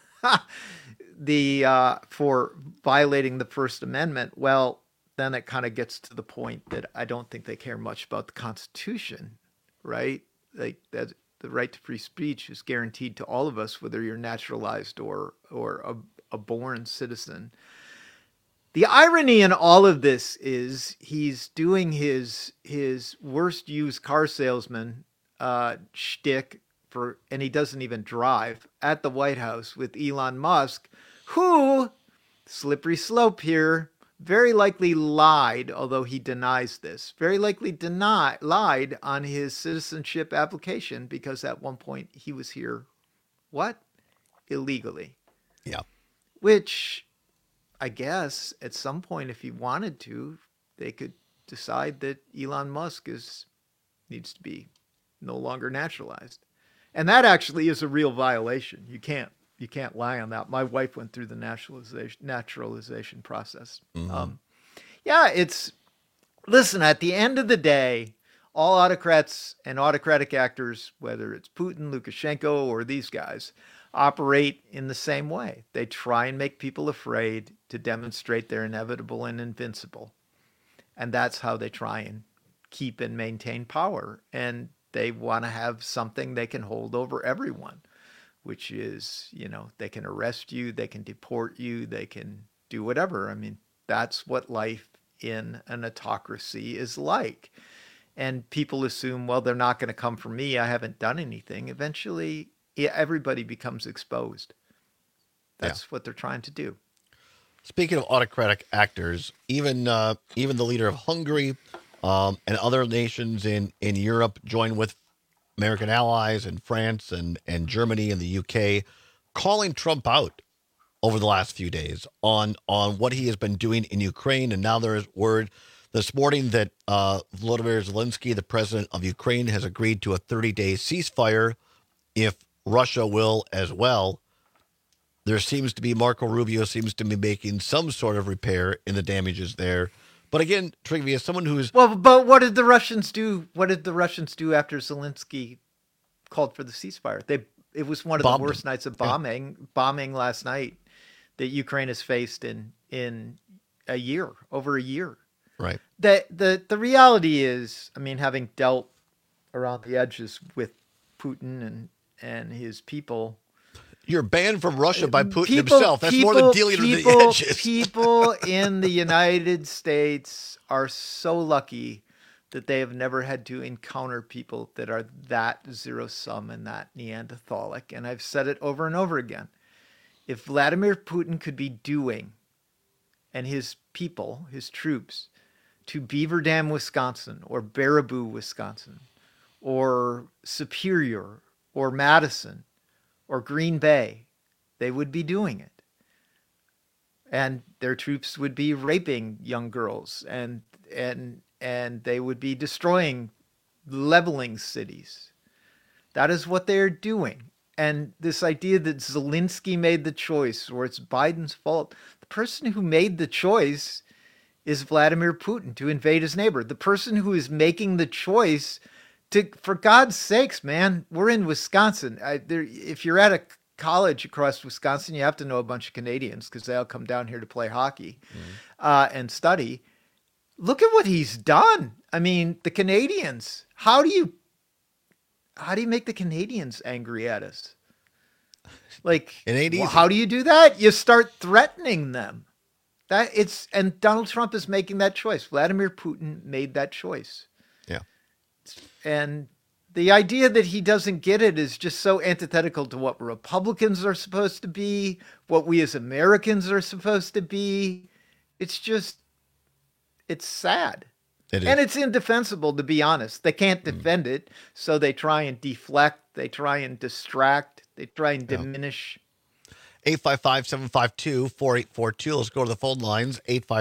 for violating the First Amendment, well, then it kind of gets to the point that I don't think they care much about the Constitution, right? Like that, the right to free speech is guaranteed to all of us, whether you're naturalized or a born citizen. The irony in all of this is he's doing his worst used car salesman shtick and he doesn't even drive at the White House with Elon Musk, who, slippery slope here, very likely lied, although he denies this, very likely lied on his citizenship application because at one point he was here, illegally. Yeah. Which, I guess, at some point, if he wanted to, they could decide that Elon Musk needs to be no longer naturalized. And that actually is a real violation. You can't lie on that. My wife went through the naturalization process. Mm-hmm. Listen, at the end of the day, all autocrats and autocratic actors, whether it's Putin, Lukashenko, or these guys, operate in the same way. They try and make people afraid to demonstrate they're inevitable and invincible. And that's how they try and keep and maintain power. And they want to have something they can hold over everyone, which is, they can arrest you, they can deport you, they can do whatever. That's what life in an autocracy is like. And people assume, well, they're not going to come for me. I haven't done anything. Eventually, everybody becomes exposed. That's what they're trying to do. Speaking of autocratic actors, even the leader of Hungary and other nations in Europe joined with American allies in France and Germany and the UK, calling Trump out over the last few days on what he has been doing in Ukraine. And now there is word this morning that Volodymyr Zelensky, the president of Ukraine, has agreed to a 30-day ceasefire if Russia will as well. There seems to be, Marco Rubio seems to be making some sort of repair in the damages there. But again, Trygve, as someone who's... Well, but what did the Russians do? What did the Russians do after Zelensky called for the ceasefire? It was one of the worst nights of bombing last night that Ukraine has faced in over a year. Right. The reality is, having dealt around the edges with Putin and his people, You're banned from Russia by Putin himself. That's more than dealing to the edges. People in the United States are so lucky that they have never had to encounter people that are that zero-sum and that Neanderthalic. And I've said it over and over again. If Vladimir Putin could be doing, and his people, his troops, to Beaver Dam, Wisconsin, or Baraboo, Wisconsin, or Superior, or Madison, or Green Bay, they would be doing it. And their troops would be raping young girls, and they would be destroying, leveling cities. That is what they're doing. And this idea that Zelensky made the choice, or it's Biden's fault, the person who made the choice is Vladimir Putin to invade his neighbor. The person who is making the choice to, for God's sakes, man, we're in Wisconsin. If you're at a college across Wisconsin, you have to know a bunch of Canadians because they'll come down here to play hockey and study. Look at what he's done. I mean, the Canadians, how do you make the Canadians angry at us? Like, it ain't easy. How do you do that? You start threatening them. And Donald Trump is making that choice. Vladimir Putin made that choice. Yeah. And the idea that he doesn't get it is just so antithetical to what Republicans are supposed to be, what we as Americans are supposed to be. It's sad. And it's indefensible, to be honest. They can't defend it, so they try and deflect, they try and distract, they try and diminish. 855-752-4842. Let's go to the phone lines.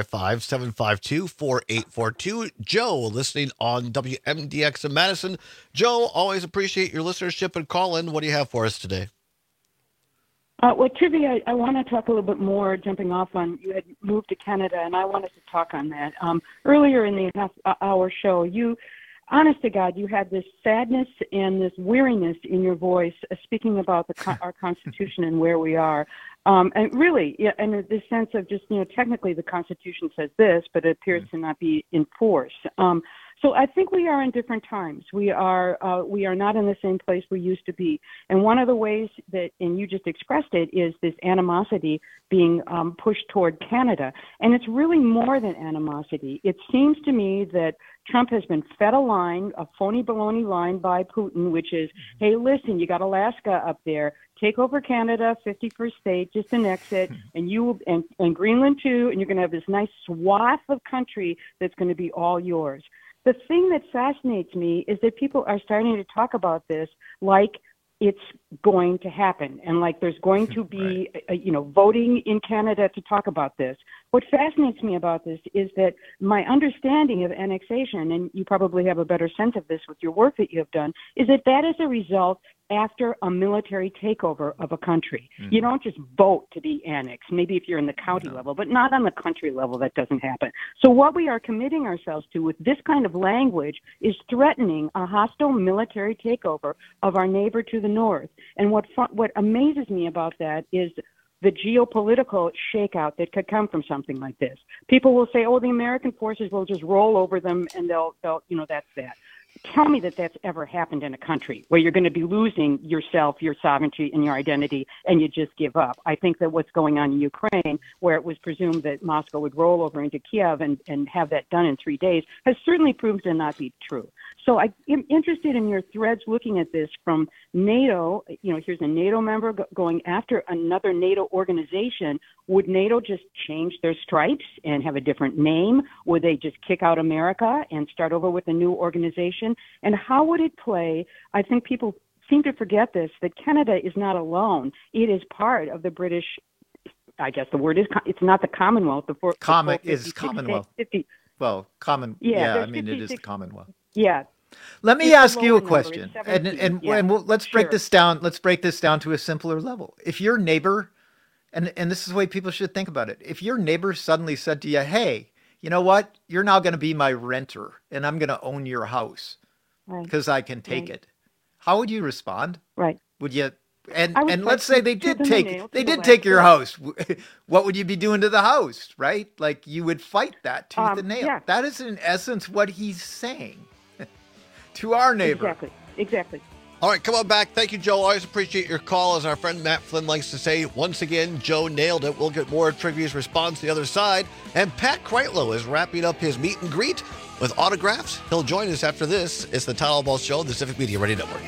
855-752-4842. Joe, listening on WMDX in Madison. Joe, always appreciate your listenership and call in. What do you have for us today? Well, trivia, I want to talk a little bit more, jumping off on, you had moved to Canada, and I wanted to talk on that. Earlier in the half-hour show, honest to God, you had this sadness and this weariness in your voice, speaking about our Constitution and where we are. And really, and this sense of just, technically the Constitution says this, but it appears to not be enforced. So I think we are in different times. We are not in the same place we used to be. And one of the ways that, and you just expressed it, is this animosity being pushed toward Canada. And it's really more than animosity. It seems to me that Trump has been fed a phony baloney line by Putin, which is, hey, listen, you got Alaska up there. Take over Canada, 51st state, just annex it, and and Greenland too, and you're going to have this nice swath of country that's going to be all yours. The thing that fascinates me is that people are starting to talk about this like it's going to happen, and like there's going to be, voting in Canada to talk about this. What fascinates me about this is that my understanding of annexation, and you probably have a better sense of this with your work that you have done, is that is a result after a military takeover of a country. Mm-hmm. You don't just vote to be annexed, maybe if you're in the county level, but not on the country level. That doesn't happen. So what we are committing ourselves to with this kind of language is threatening a hostile military takeover of our neighbor to the north. And what amazes me about that is the geopolitical shakeout that could come from something like this. People will say, oh, the American forces will just roll over them and they'll that's that. Tell me that that's ever happened in a country where you're going to be losing yourself, your sovereignty, and your identity, and you just give up. I think that what's going on in Ukraine, where it was presumed that Moscow would roll over into Kiev and have that done in 3 days, has certainly proved to not be true. So I'm interested in your threads looking at this from NATO. Here's a NATO member going after another NATO organization. Would NATO just change their stripes and have a different name? Would they just kick out America and start over with a new organization? And how would it play? I think people seem to forget this, that Canada is not alone. It is part of the British, I guess the word is, it's not the Commonwealth. The Commonwealth. 50. Well, it is the Commonwealth. Yeah. Let me ask you a question, let's break this down. Let's break this down to a simpler level. If your neighbor, and this is the way people should think about it, if your neighbor suddenly said to you, "Hey, you know what? You're now going to be my renter, and I'm going to own your house because I can take it," how would you respond? Right. Would you? And let's say they did take your house. What would you be doing to the house? Right? Like you would fight that tooth and nail. Yeah. That is in essence what he's saying to our neighbor. Exactly. All right, come on back. Thank you, Joe. Always appreciate your call. As our friend Matt Flynn likes to say, once again, Joe nailed it. We'll get more Trivia's response the other side. And Pat Kreitlow is wrapping up his meet and greet with autographs. He'll join us after this. It's the Todd Albaugh Show, the Civic Media Radio Network.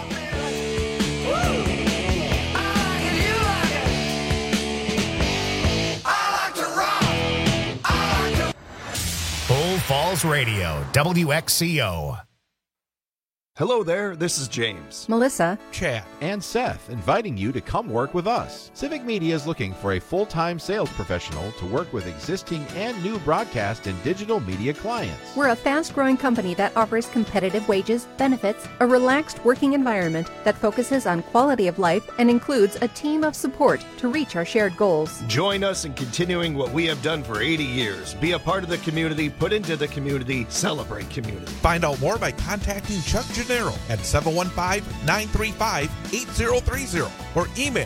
Bull Falls Radio, WXCO. Hello there, this is James, Melissa, Chad, and Seth, inviting you to come work with us. Civic Media is looking for a full-time sales professional to work with existing and new broadcast and digital media clients. we're a fast-growing company that offers competitive wages, benefits, a relaxed working environment that focuses on quality of life and includes a team of support to reach our shared goals. Join us in continuing what we have done for 80 years. Be a part of the community, put into the community, celebrate community. Find out more by contacting Chuck Gennaro at 715-935-8030 or email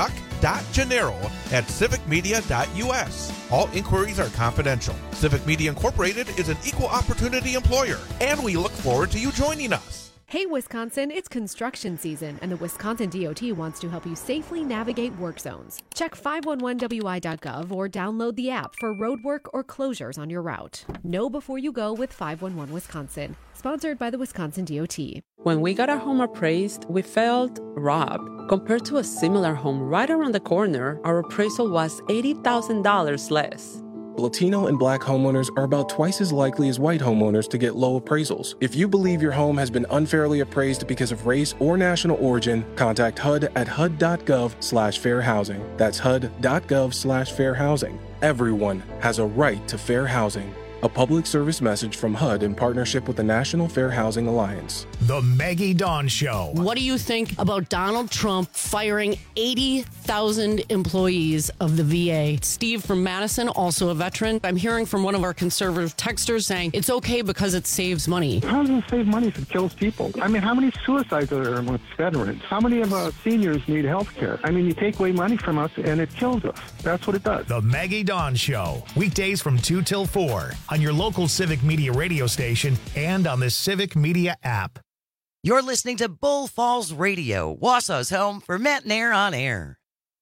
chuck.gennaro@civicmedia.us. All inquiries are confidential. Civic Media Incorporated is an equal opportunity employer, and we look forward to you joining us. Hey Wisconsin, it's construction season, and the Wisconsin DOT wants to help you safely navigate work zones. Check 511wi.gov or download the app for roadwork or closures on your route. Know before you go with 511 Wisconsin, sponsored by the Wisconsin DOT. When we got our home appraised, we felt robbed. Compared to a similar home right around the corner, our appraisal was $80,000 less. Latino and Black homeowners are about twice as likely as white homeowners to get low appraisals. If you believe your home has been unfairly appraised because of race or national origin, contact HUD at hud.gov/fair housing. That's hud.gov/fair housing. Everyone has a right to fair housing. A public service message from HUD in partnership with the National Fair Housing Alliance. The Maggie Dawn Show. What do you think about Donald Trump firing 80,000 employees of the VA? Steve from Madison, also a veteran. I'm hearing from one of our conservative texters saying it's okay because it saves money. How does it save money if it kills people? I mean, how many suicides are there amongst veterans? How many of our seniors need health care? I mean, you take away money from us and it kills us. That's what it does. The Maggie Dawn Show. Weekdays from 2 till 4 on your local Civic Media radio station and on the Civic Media app. You're listening to Bull Falls Radio, Wausau's home for Matt and Air on Air.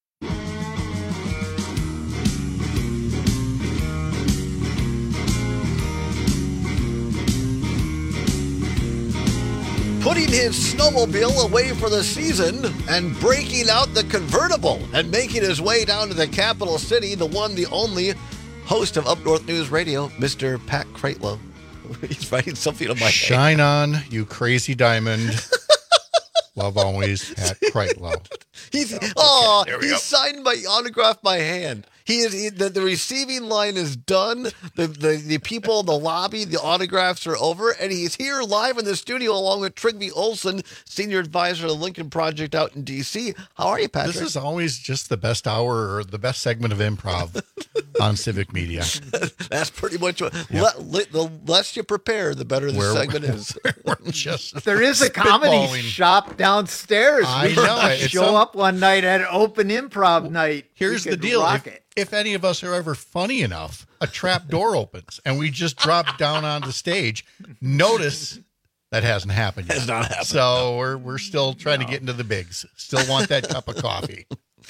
Putting his snowmobile away for the season and breaking out the convertible and making his way down to the capital city, the one, the only host of Up North News Radio, Mr. Pat Kreitlow. He's writing something on my head. Shine on, you crazy diamond. Love always, Pat Kreitlow. He's signed my autograph by hand. The receiving line is done. The people in the lobby, the autographs are over, and he's here live in the studio along with Trygve Olsen, senior advisor of the Lincoln Project out in D.C. How are you, Patrick? This is always just the best hour or the best segment of improv on Civic Media. That's pretty much what. Yep. The less you prepare, the better the segment is. There is a comedy shop downstairs. I know. Show up one night at an open improv night. Here's the deal. If any of us are ever funny enough, a trap door opens and we just drop down on the stage. Notice that hasn't happened yet. Has not happened. So we're still trying to get into the bigs. Still want that cup of coffee.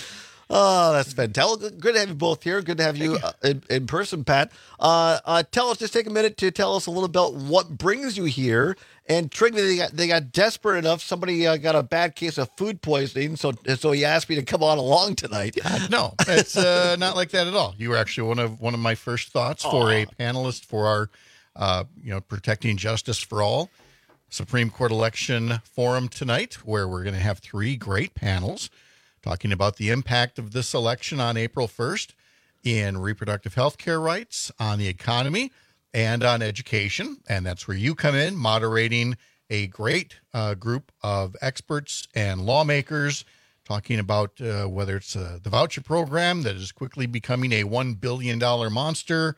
Oh, that's fantastic. Good to have you both here. Good to have you in person, Pat. Tell us, just take a minute to tell us a little about what brings you here. And Trygve, they got desperate enough. Somebody got a bad case of food poisoning, so he asked me to come on along tonight. No, it's not like that at all. You were actually one of my first thoughts for a panelist for our, Protecting Justice for All Supreme Court Election Forum tonight, where we're going to have 3 great panels talking about the impact of this election on April 1st in reproductive health care rights, on the economy, and on education. And that's where you come in, moderating a great group of experts and lawmakers talking about whether it's the voucher program that is quickly becoming a $1 billion monster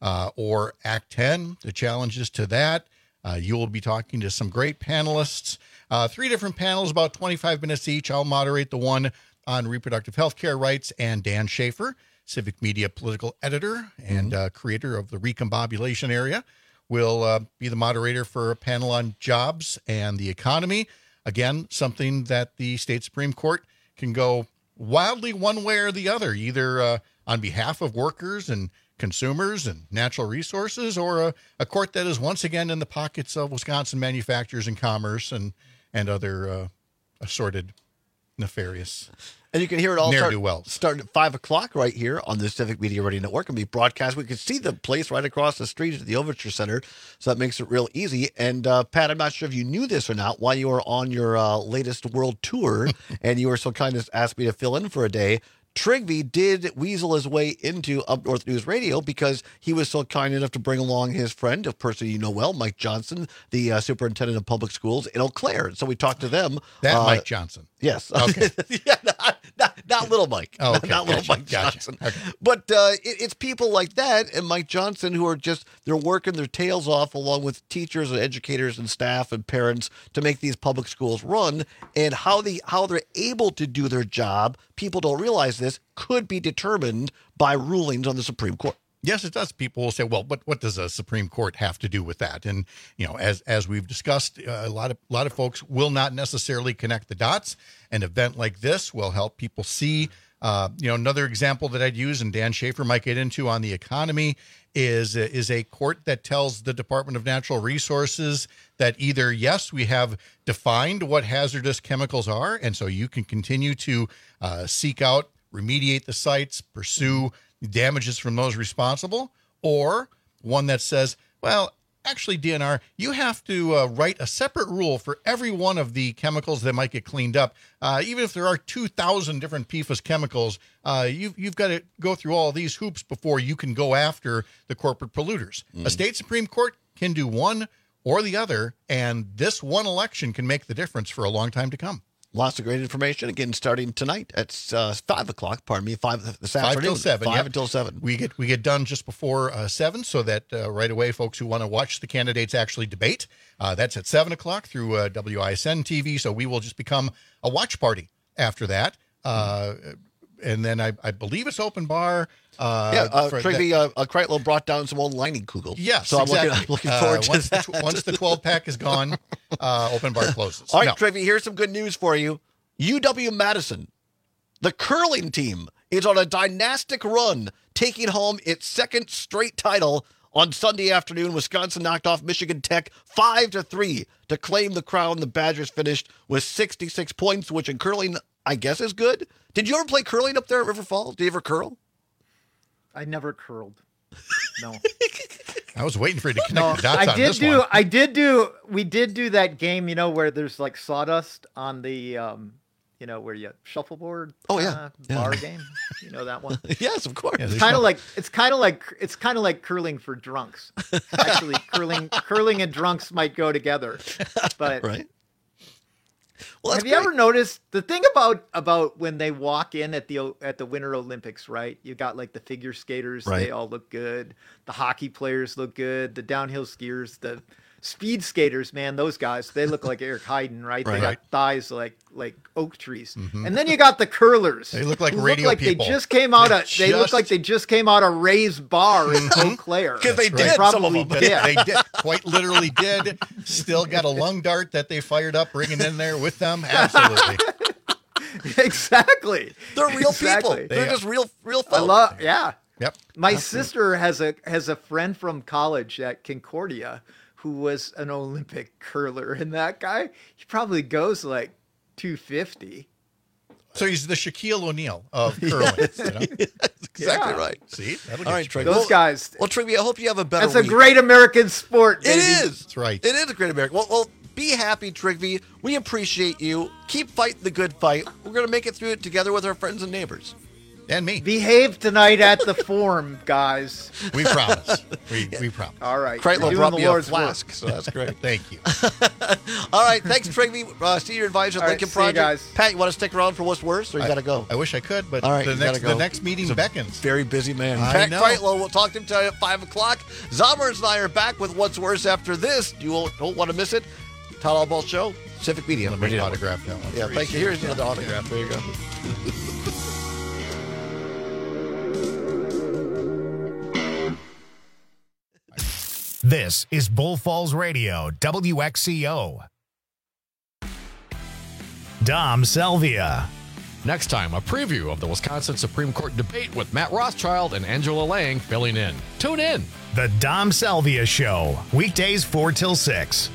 or Act 10, the challenges to that. You will be talking to some great panelists, 3 different panels, about 25 minutes each. I'll moderate the one on reproductive health care rights, and Dan Schaefer, Civic Media political editor and creator of the Recombobulation Area, will be the moderator for a panel on jobs and the economy. again, something that the state Supreme Court can go wildly one way or the other, either on behalf of workers and consumers and natural resources, or a court that is once again in the pockets of Wisconsin manufacturers and commerce and other assorted nefarious. And you can hear it all ne'er-do-wells. Starting at 5 o'clock right here on the Civic Media Radio Network and be broadcast. We can see the place right across the street at the Overture Center, so that makes it real easy. And Pat, I'm not sure if you knew this or not while you were on your latest world tour, and you were so kind as to ask me to fill in for a day. Trigby did weasel his way into Up North News Radio because he was so kind enough to bring along his friend, a person you know well, Mike Johnson, the superintendent of public schools in Eau Claire. So we talked to them. Mike Johnson. Yes. Okay. Yeah, not little Mike. Oh, okay. Not little Mike Gotcha. Johnson. Okay. But it's people like that and Mike Johnson who are they're working their tails off along with teachers and educators and staff and parents to make these public schools run. And how they're able to do their job, people don't realize this, could be determined by rulings on the Supreme Court. Yes, it does. People will say, well, what does a Supreme Court have to do with that? And, as we've discussed, a lot of folks will not necessarily connect the dots. An event like this will help people see, another example that I'd use, and Dan Schaefer might get into on the economy, is a court that tells the Department of Natural Resources that either, yes, we have defined what hazardous chemicals are, and so you can continue to seek out, remediate the sites, pursue damages from those responsible, or one that says, well, actually, DNR, you have to write a separate rule for every one of the chemicals that might get cleaned up. Even if there are 2,000 different PFAS chemicals, you've got to go through all these hoops before you can go after the corporate polluters. A state Supreme Court can do one or the other, and this one election can make the difference for a long time to come. Lots of great information. Again, starting tonight at 5 o'clock. Pardon me, 5 this afternoon. 5 till 7. 5 yep. until 7. We get done just before 7, so that right away, folks who want to watch the candidates actually debate, that's at 7 o'clock through WISN TV. So we will just become a watch party after that. And then I believe it's open bar. Trigby Kreitlow brought down some old lining kugels. Yes, so exactly. I'm looking forward to that. Once the 12-pack is gone, open bar closes. All right, Trigby, here's some good news for you. UW-Madison, the curling team, is on a dynastic run, taking home its second straight title. On Sunday afternoon, Wisconsin knocked off Michigan Tech 5-3 to claim the crown. The Badgers finished with 66 points, which in curling, I guess, is good. Did you ever play curling up there at River Falls? Did you ever curl? I never curled. No. I was waiting for you to connect the dots on this one. We did do that game, where there's like sawdust on the, where you shuffleboard. Bar game. You know that one? Yes, of course. Yeah, it's kind of like curling for drunks. Actually, curling and drunks might go together. But right. Well, have you ever noticed the thing about when they walk in at the Winter Olympics, right? You got like the figure skaters, right. They all look good. The hockey players look good. The downhill skiers, the speed skaters, man, those guys, they look like Eric Heiden, right? They got thighs like oak trees. Mm-hmm. And then you got the curlers. They look like radio people. They look like they just came out of Ray's bar in Eau Claire. Because they did. Some of them. They did. Quite literally did. Still got a lung dart that they fired up, bringing in there with them. Absolutely. Exactly. They're real people. They're just real folks. Yep. My sister has a friend from college at Concordia who was an Olympic curler, and that guy, he probably goes like 250. So he's the Shaquille O'Neal of curling. Exactly right. See? All right, Trigby. Those guys. Well, Trigby, I hope you have a better week. That's a great American sport, baby. It is. That's right. It is a great American. Well, be happy, Trigby. We appreciate you. Keep fighting the good fight. We're going to make it through it together with our friends and neighbors. And me. Behave tonight at the Forum, guys. We promise. We promise. All right. Kreitlow brought me a flask, so that's great. Thank you. All right. Thanks, Trigby, Senior Advisor at Lincoln Project. See you guys. Pat, you want to stick around for what's worse, or you got to go? I wish I could, but all right, the next meeting beckons. Very busy man. I Pat Kreitlow, we'll talk to him tonight at 5 o'clock. Zommers and I are back with what's worse after this. You don't want to miss it. Todd Albaugh Show, Civic Media. Let me autograph that one. Yeah, thank you. Here's another autograph. There you go. This is Bull Falls Radio, WXCO. Dom Salvia. Next time, a preview of the Wisconsin Supreme Court debate with Matt Rothschild and Angela Lang filling in. Tune in. The Dom Salvia Show, weekdays 4 till 6.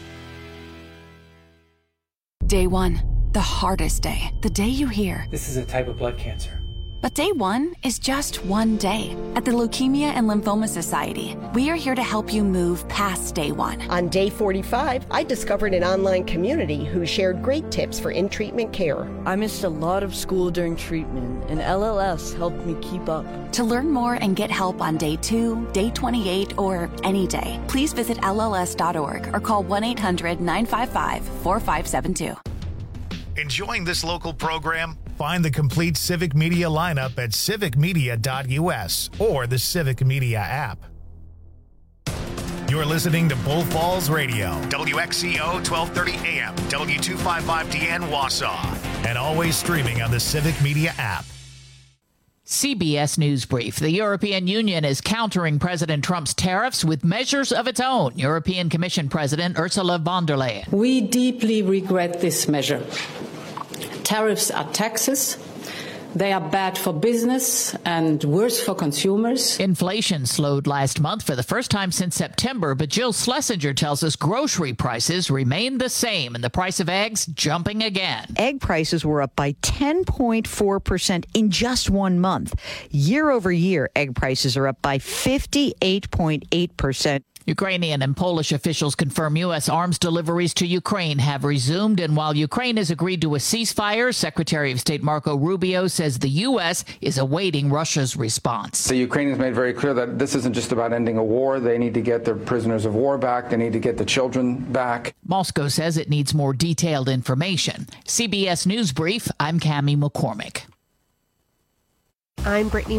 Day 1, the hardest day. The day you hear, "This is a type of blood cancer." But day 1 is just one day. At the Leukemia and Lymphoma Society, we are here to help you move past day 1. On day 45, I discovered an online community who shared great tips for in-treatment care. I missed a lot of school during treatment, and LLS helped me keep up. To learn more and get help on day 2, day 28, or any day, please visit LLS.org or call 1-800-955-4572. Enjoying this local program? Find the complete Civic Media lineup at civicmedia.us or the Civic Media app. You're listening to Bull Falls Radio, WXCO 1230 AM, W255DN Wausau, and always streaming on the Civic Media app. CBS News Brief. The European Union is countering President Trump's tariffs with measures of its own. European Commission President Ursula von der Leyen. We deeply regret this measure. Tariffs are taxes. They are bad for business and worse for consumers. Inflation slowed last month for the first time since September, but Jill Schlesinger tells us grocery prices remain the same and the price of eggs jumping again. Egg prices were up by 10.4% in just 1 month. Year over year, egg prices are up by 58.8%. Ukrainian and Polish officials confirm U.S. arms deliveries to Ukraine have resumed. And while Ukraine has agreed to a ceasefire, Secretary of State Marco Rubio says the U.S. is awaiting Russia's response. The Ukrainians made very clear that this isn't just about ending a war. They need to get their prisoners of war back. They need to get the children back. Moscow says it needs more detailed information. CBS News Brief, I'm Cammie McCormick. I'm Brittany